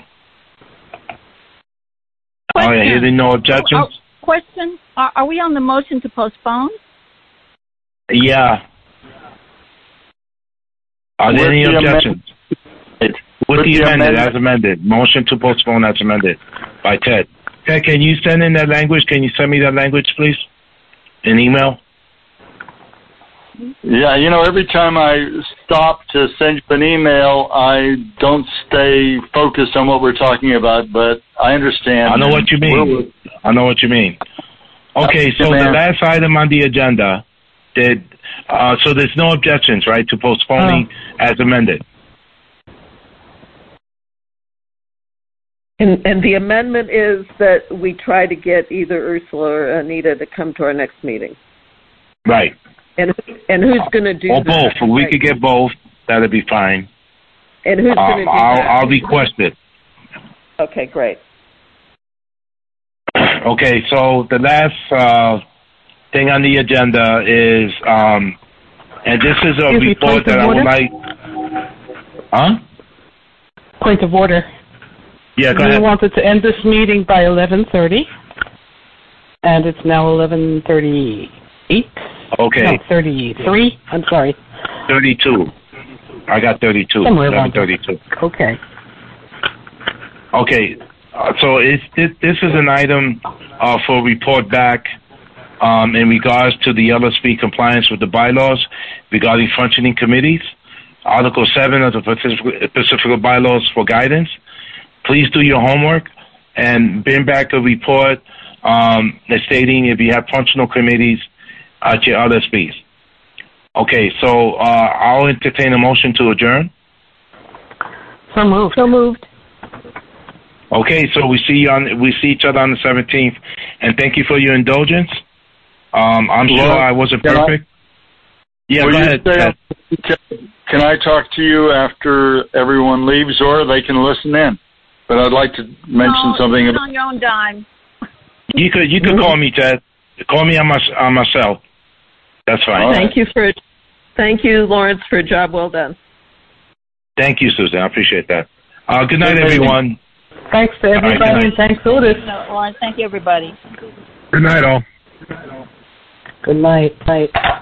[SPEAKER 2] Question.
[SPEAKER 1] Are there no objections?
[SPEAKER 2] Oh, oh, question. Are, are we on the motion to postpone?
[SPEAKER 1] Yeah. Are there any objections? With the amended, as amended. Motion to postpone as amended by Ted. Ted, can you send in that language? Can you send me that language, please? An email?
[SPEAKER 8] Yeah, you know, every time I stop to send you an email, I don't stay focused on what we're talking about, but I understand.
[SPEAKER 1] I know what you mean. I know what you mean. Okay, so the last item on the agenda, did uh, so there's no objections, right, to postponing oh. as amended?
[SPEAKER 5] And, and the amendment is that we try to get either Ursula or Anita to come to our next meeting.
[SPEAKER 1] Right.
[SPEAKER 5] And and who's going to do
[SPEAKER 1] or
[SPEAKER 5] that?
[SPEAKER 1] Or both. If we could get both, that'd be fine.
[SPEAKER 5] And who's
[SPEAKER 1] uh,
[SPEAKER 5] going to do
[SPEAKER 1] I'll,
[SPEAKER 5] that?
[SPEAKER 1] I'll request it.
[SPEAKER 5] Okay, great.
[SPEAKER 1] Okay, so the last uh, thing on the agenda is, um, and this is a
[SPEAKER 3] Excuse
[SPEAKER 1] report
[SPEAKER 3] me,
[SPEAKER 1] that I would
[SPEAKER 3] order?
[SPEAKER 1] like. Huh?
[SPEAKER 3] Point of order.
[SPEAKER 1] Yeah, go
[SPEAKER 3] we
[SPEAKER 1] ahead.
[SPEAKER 3] We wanted to end this meeting by eleven thirty, and it's now eleven thirty-eight.
[SPEAKER 1] Okay.
[SPEAKER 3] No, thirty-three. I'm sorry.
[SPEAKER 1] thirty-two. I got thirty-two.
[SPEAKER 3] Somewhere around
[SPEAKER 1] thirty-two.
[SPEAKER 3] Okay.
[SPEAKER 1] Okay. Uh, so it's, this, this is an item uh, for report back um, in regards to the L S P compliance with the bylaws regarding functioning committees. Article seven of the Pacific, Pacific bylaws for guidance. Please do your homework and bring back a report um, stating if you have functional committees at your L S Ps. Okay, so uh, I'll entertain a motion to adjourn.
[SPEAKER 3] So moved.
[SPEAKER 6] So moved.
[SPEAKER 1] Okay, so we see you on we see each other on the seventeenth, and thank you for your indulgence. Um, I'm
[SPEAKER 8] well,
[SPEAKER 1] sure I wasn't perfect. I, yeah, go ahead.
[SPEAKER 8] Say, can I talk to you after everyone leaves, or they can listen in? But I'd like to mention
[SPEAKER 2] no,
[SPEAKER 8] something
[SPEAKER 2] about
[SPEAKER 8] on
[SPEAKER 2] your own dime.
[SPEAKER 1] You could you could call me, Ted. Call me on my on my cell. That's fine.
[SPEAKER 5] Right. Thank you for thank you, Lawrence, for a job well done.
[SPEAKER 1] Thank you, Susan. I appreciate that. Uh, good night, everyone.
[SPEAKER 3] Thanks to everybody. Right, thanks, Otis.
[SPEAKER 2] No, Lawrence, thank you, everybody.
[SPEAKER 7] Good night, all.
[SPEAKER 3] Good night. Night.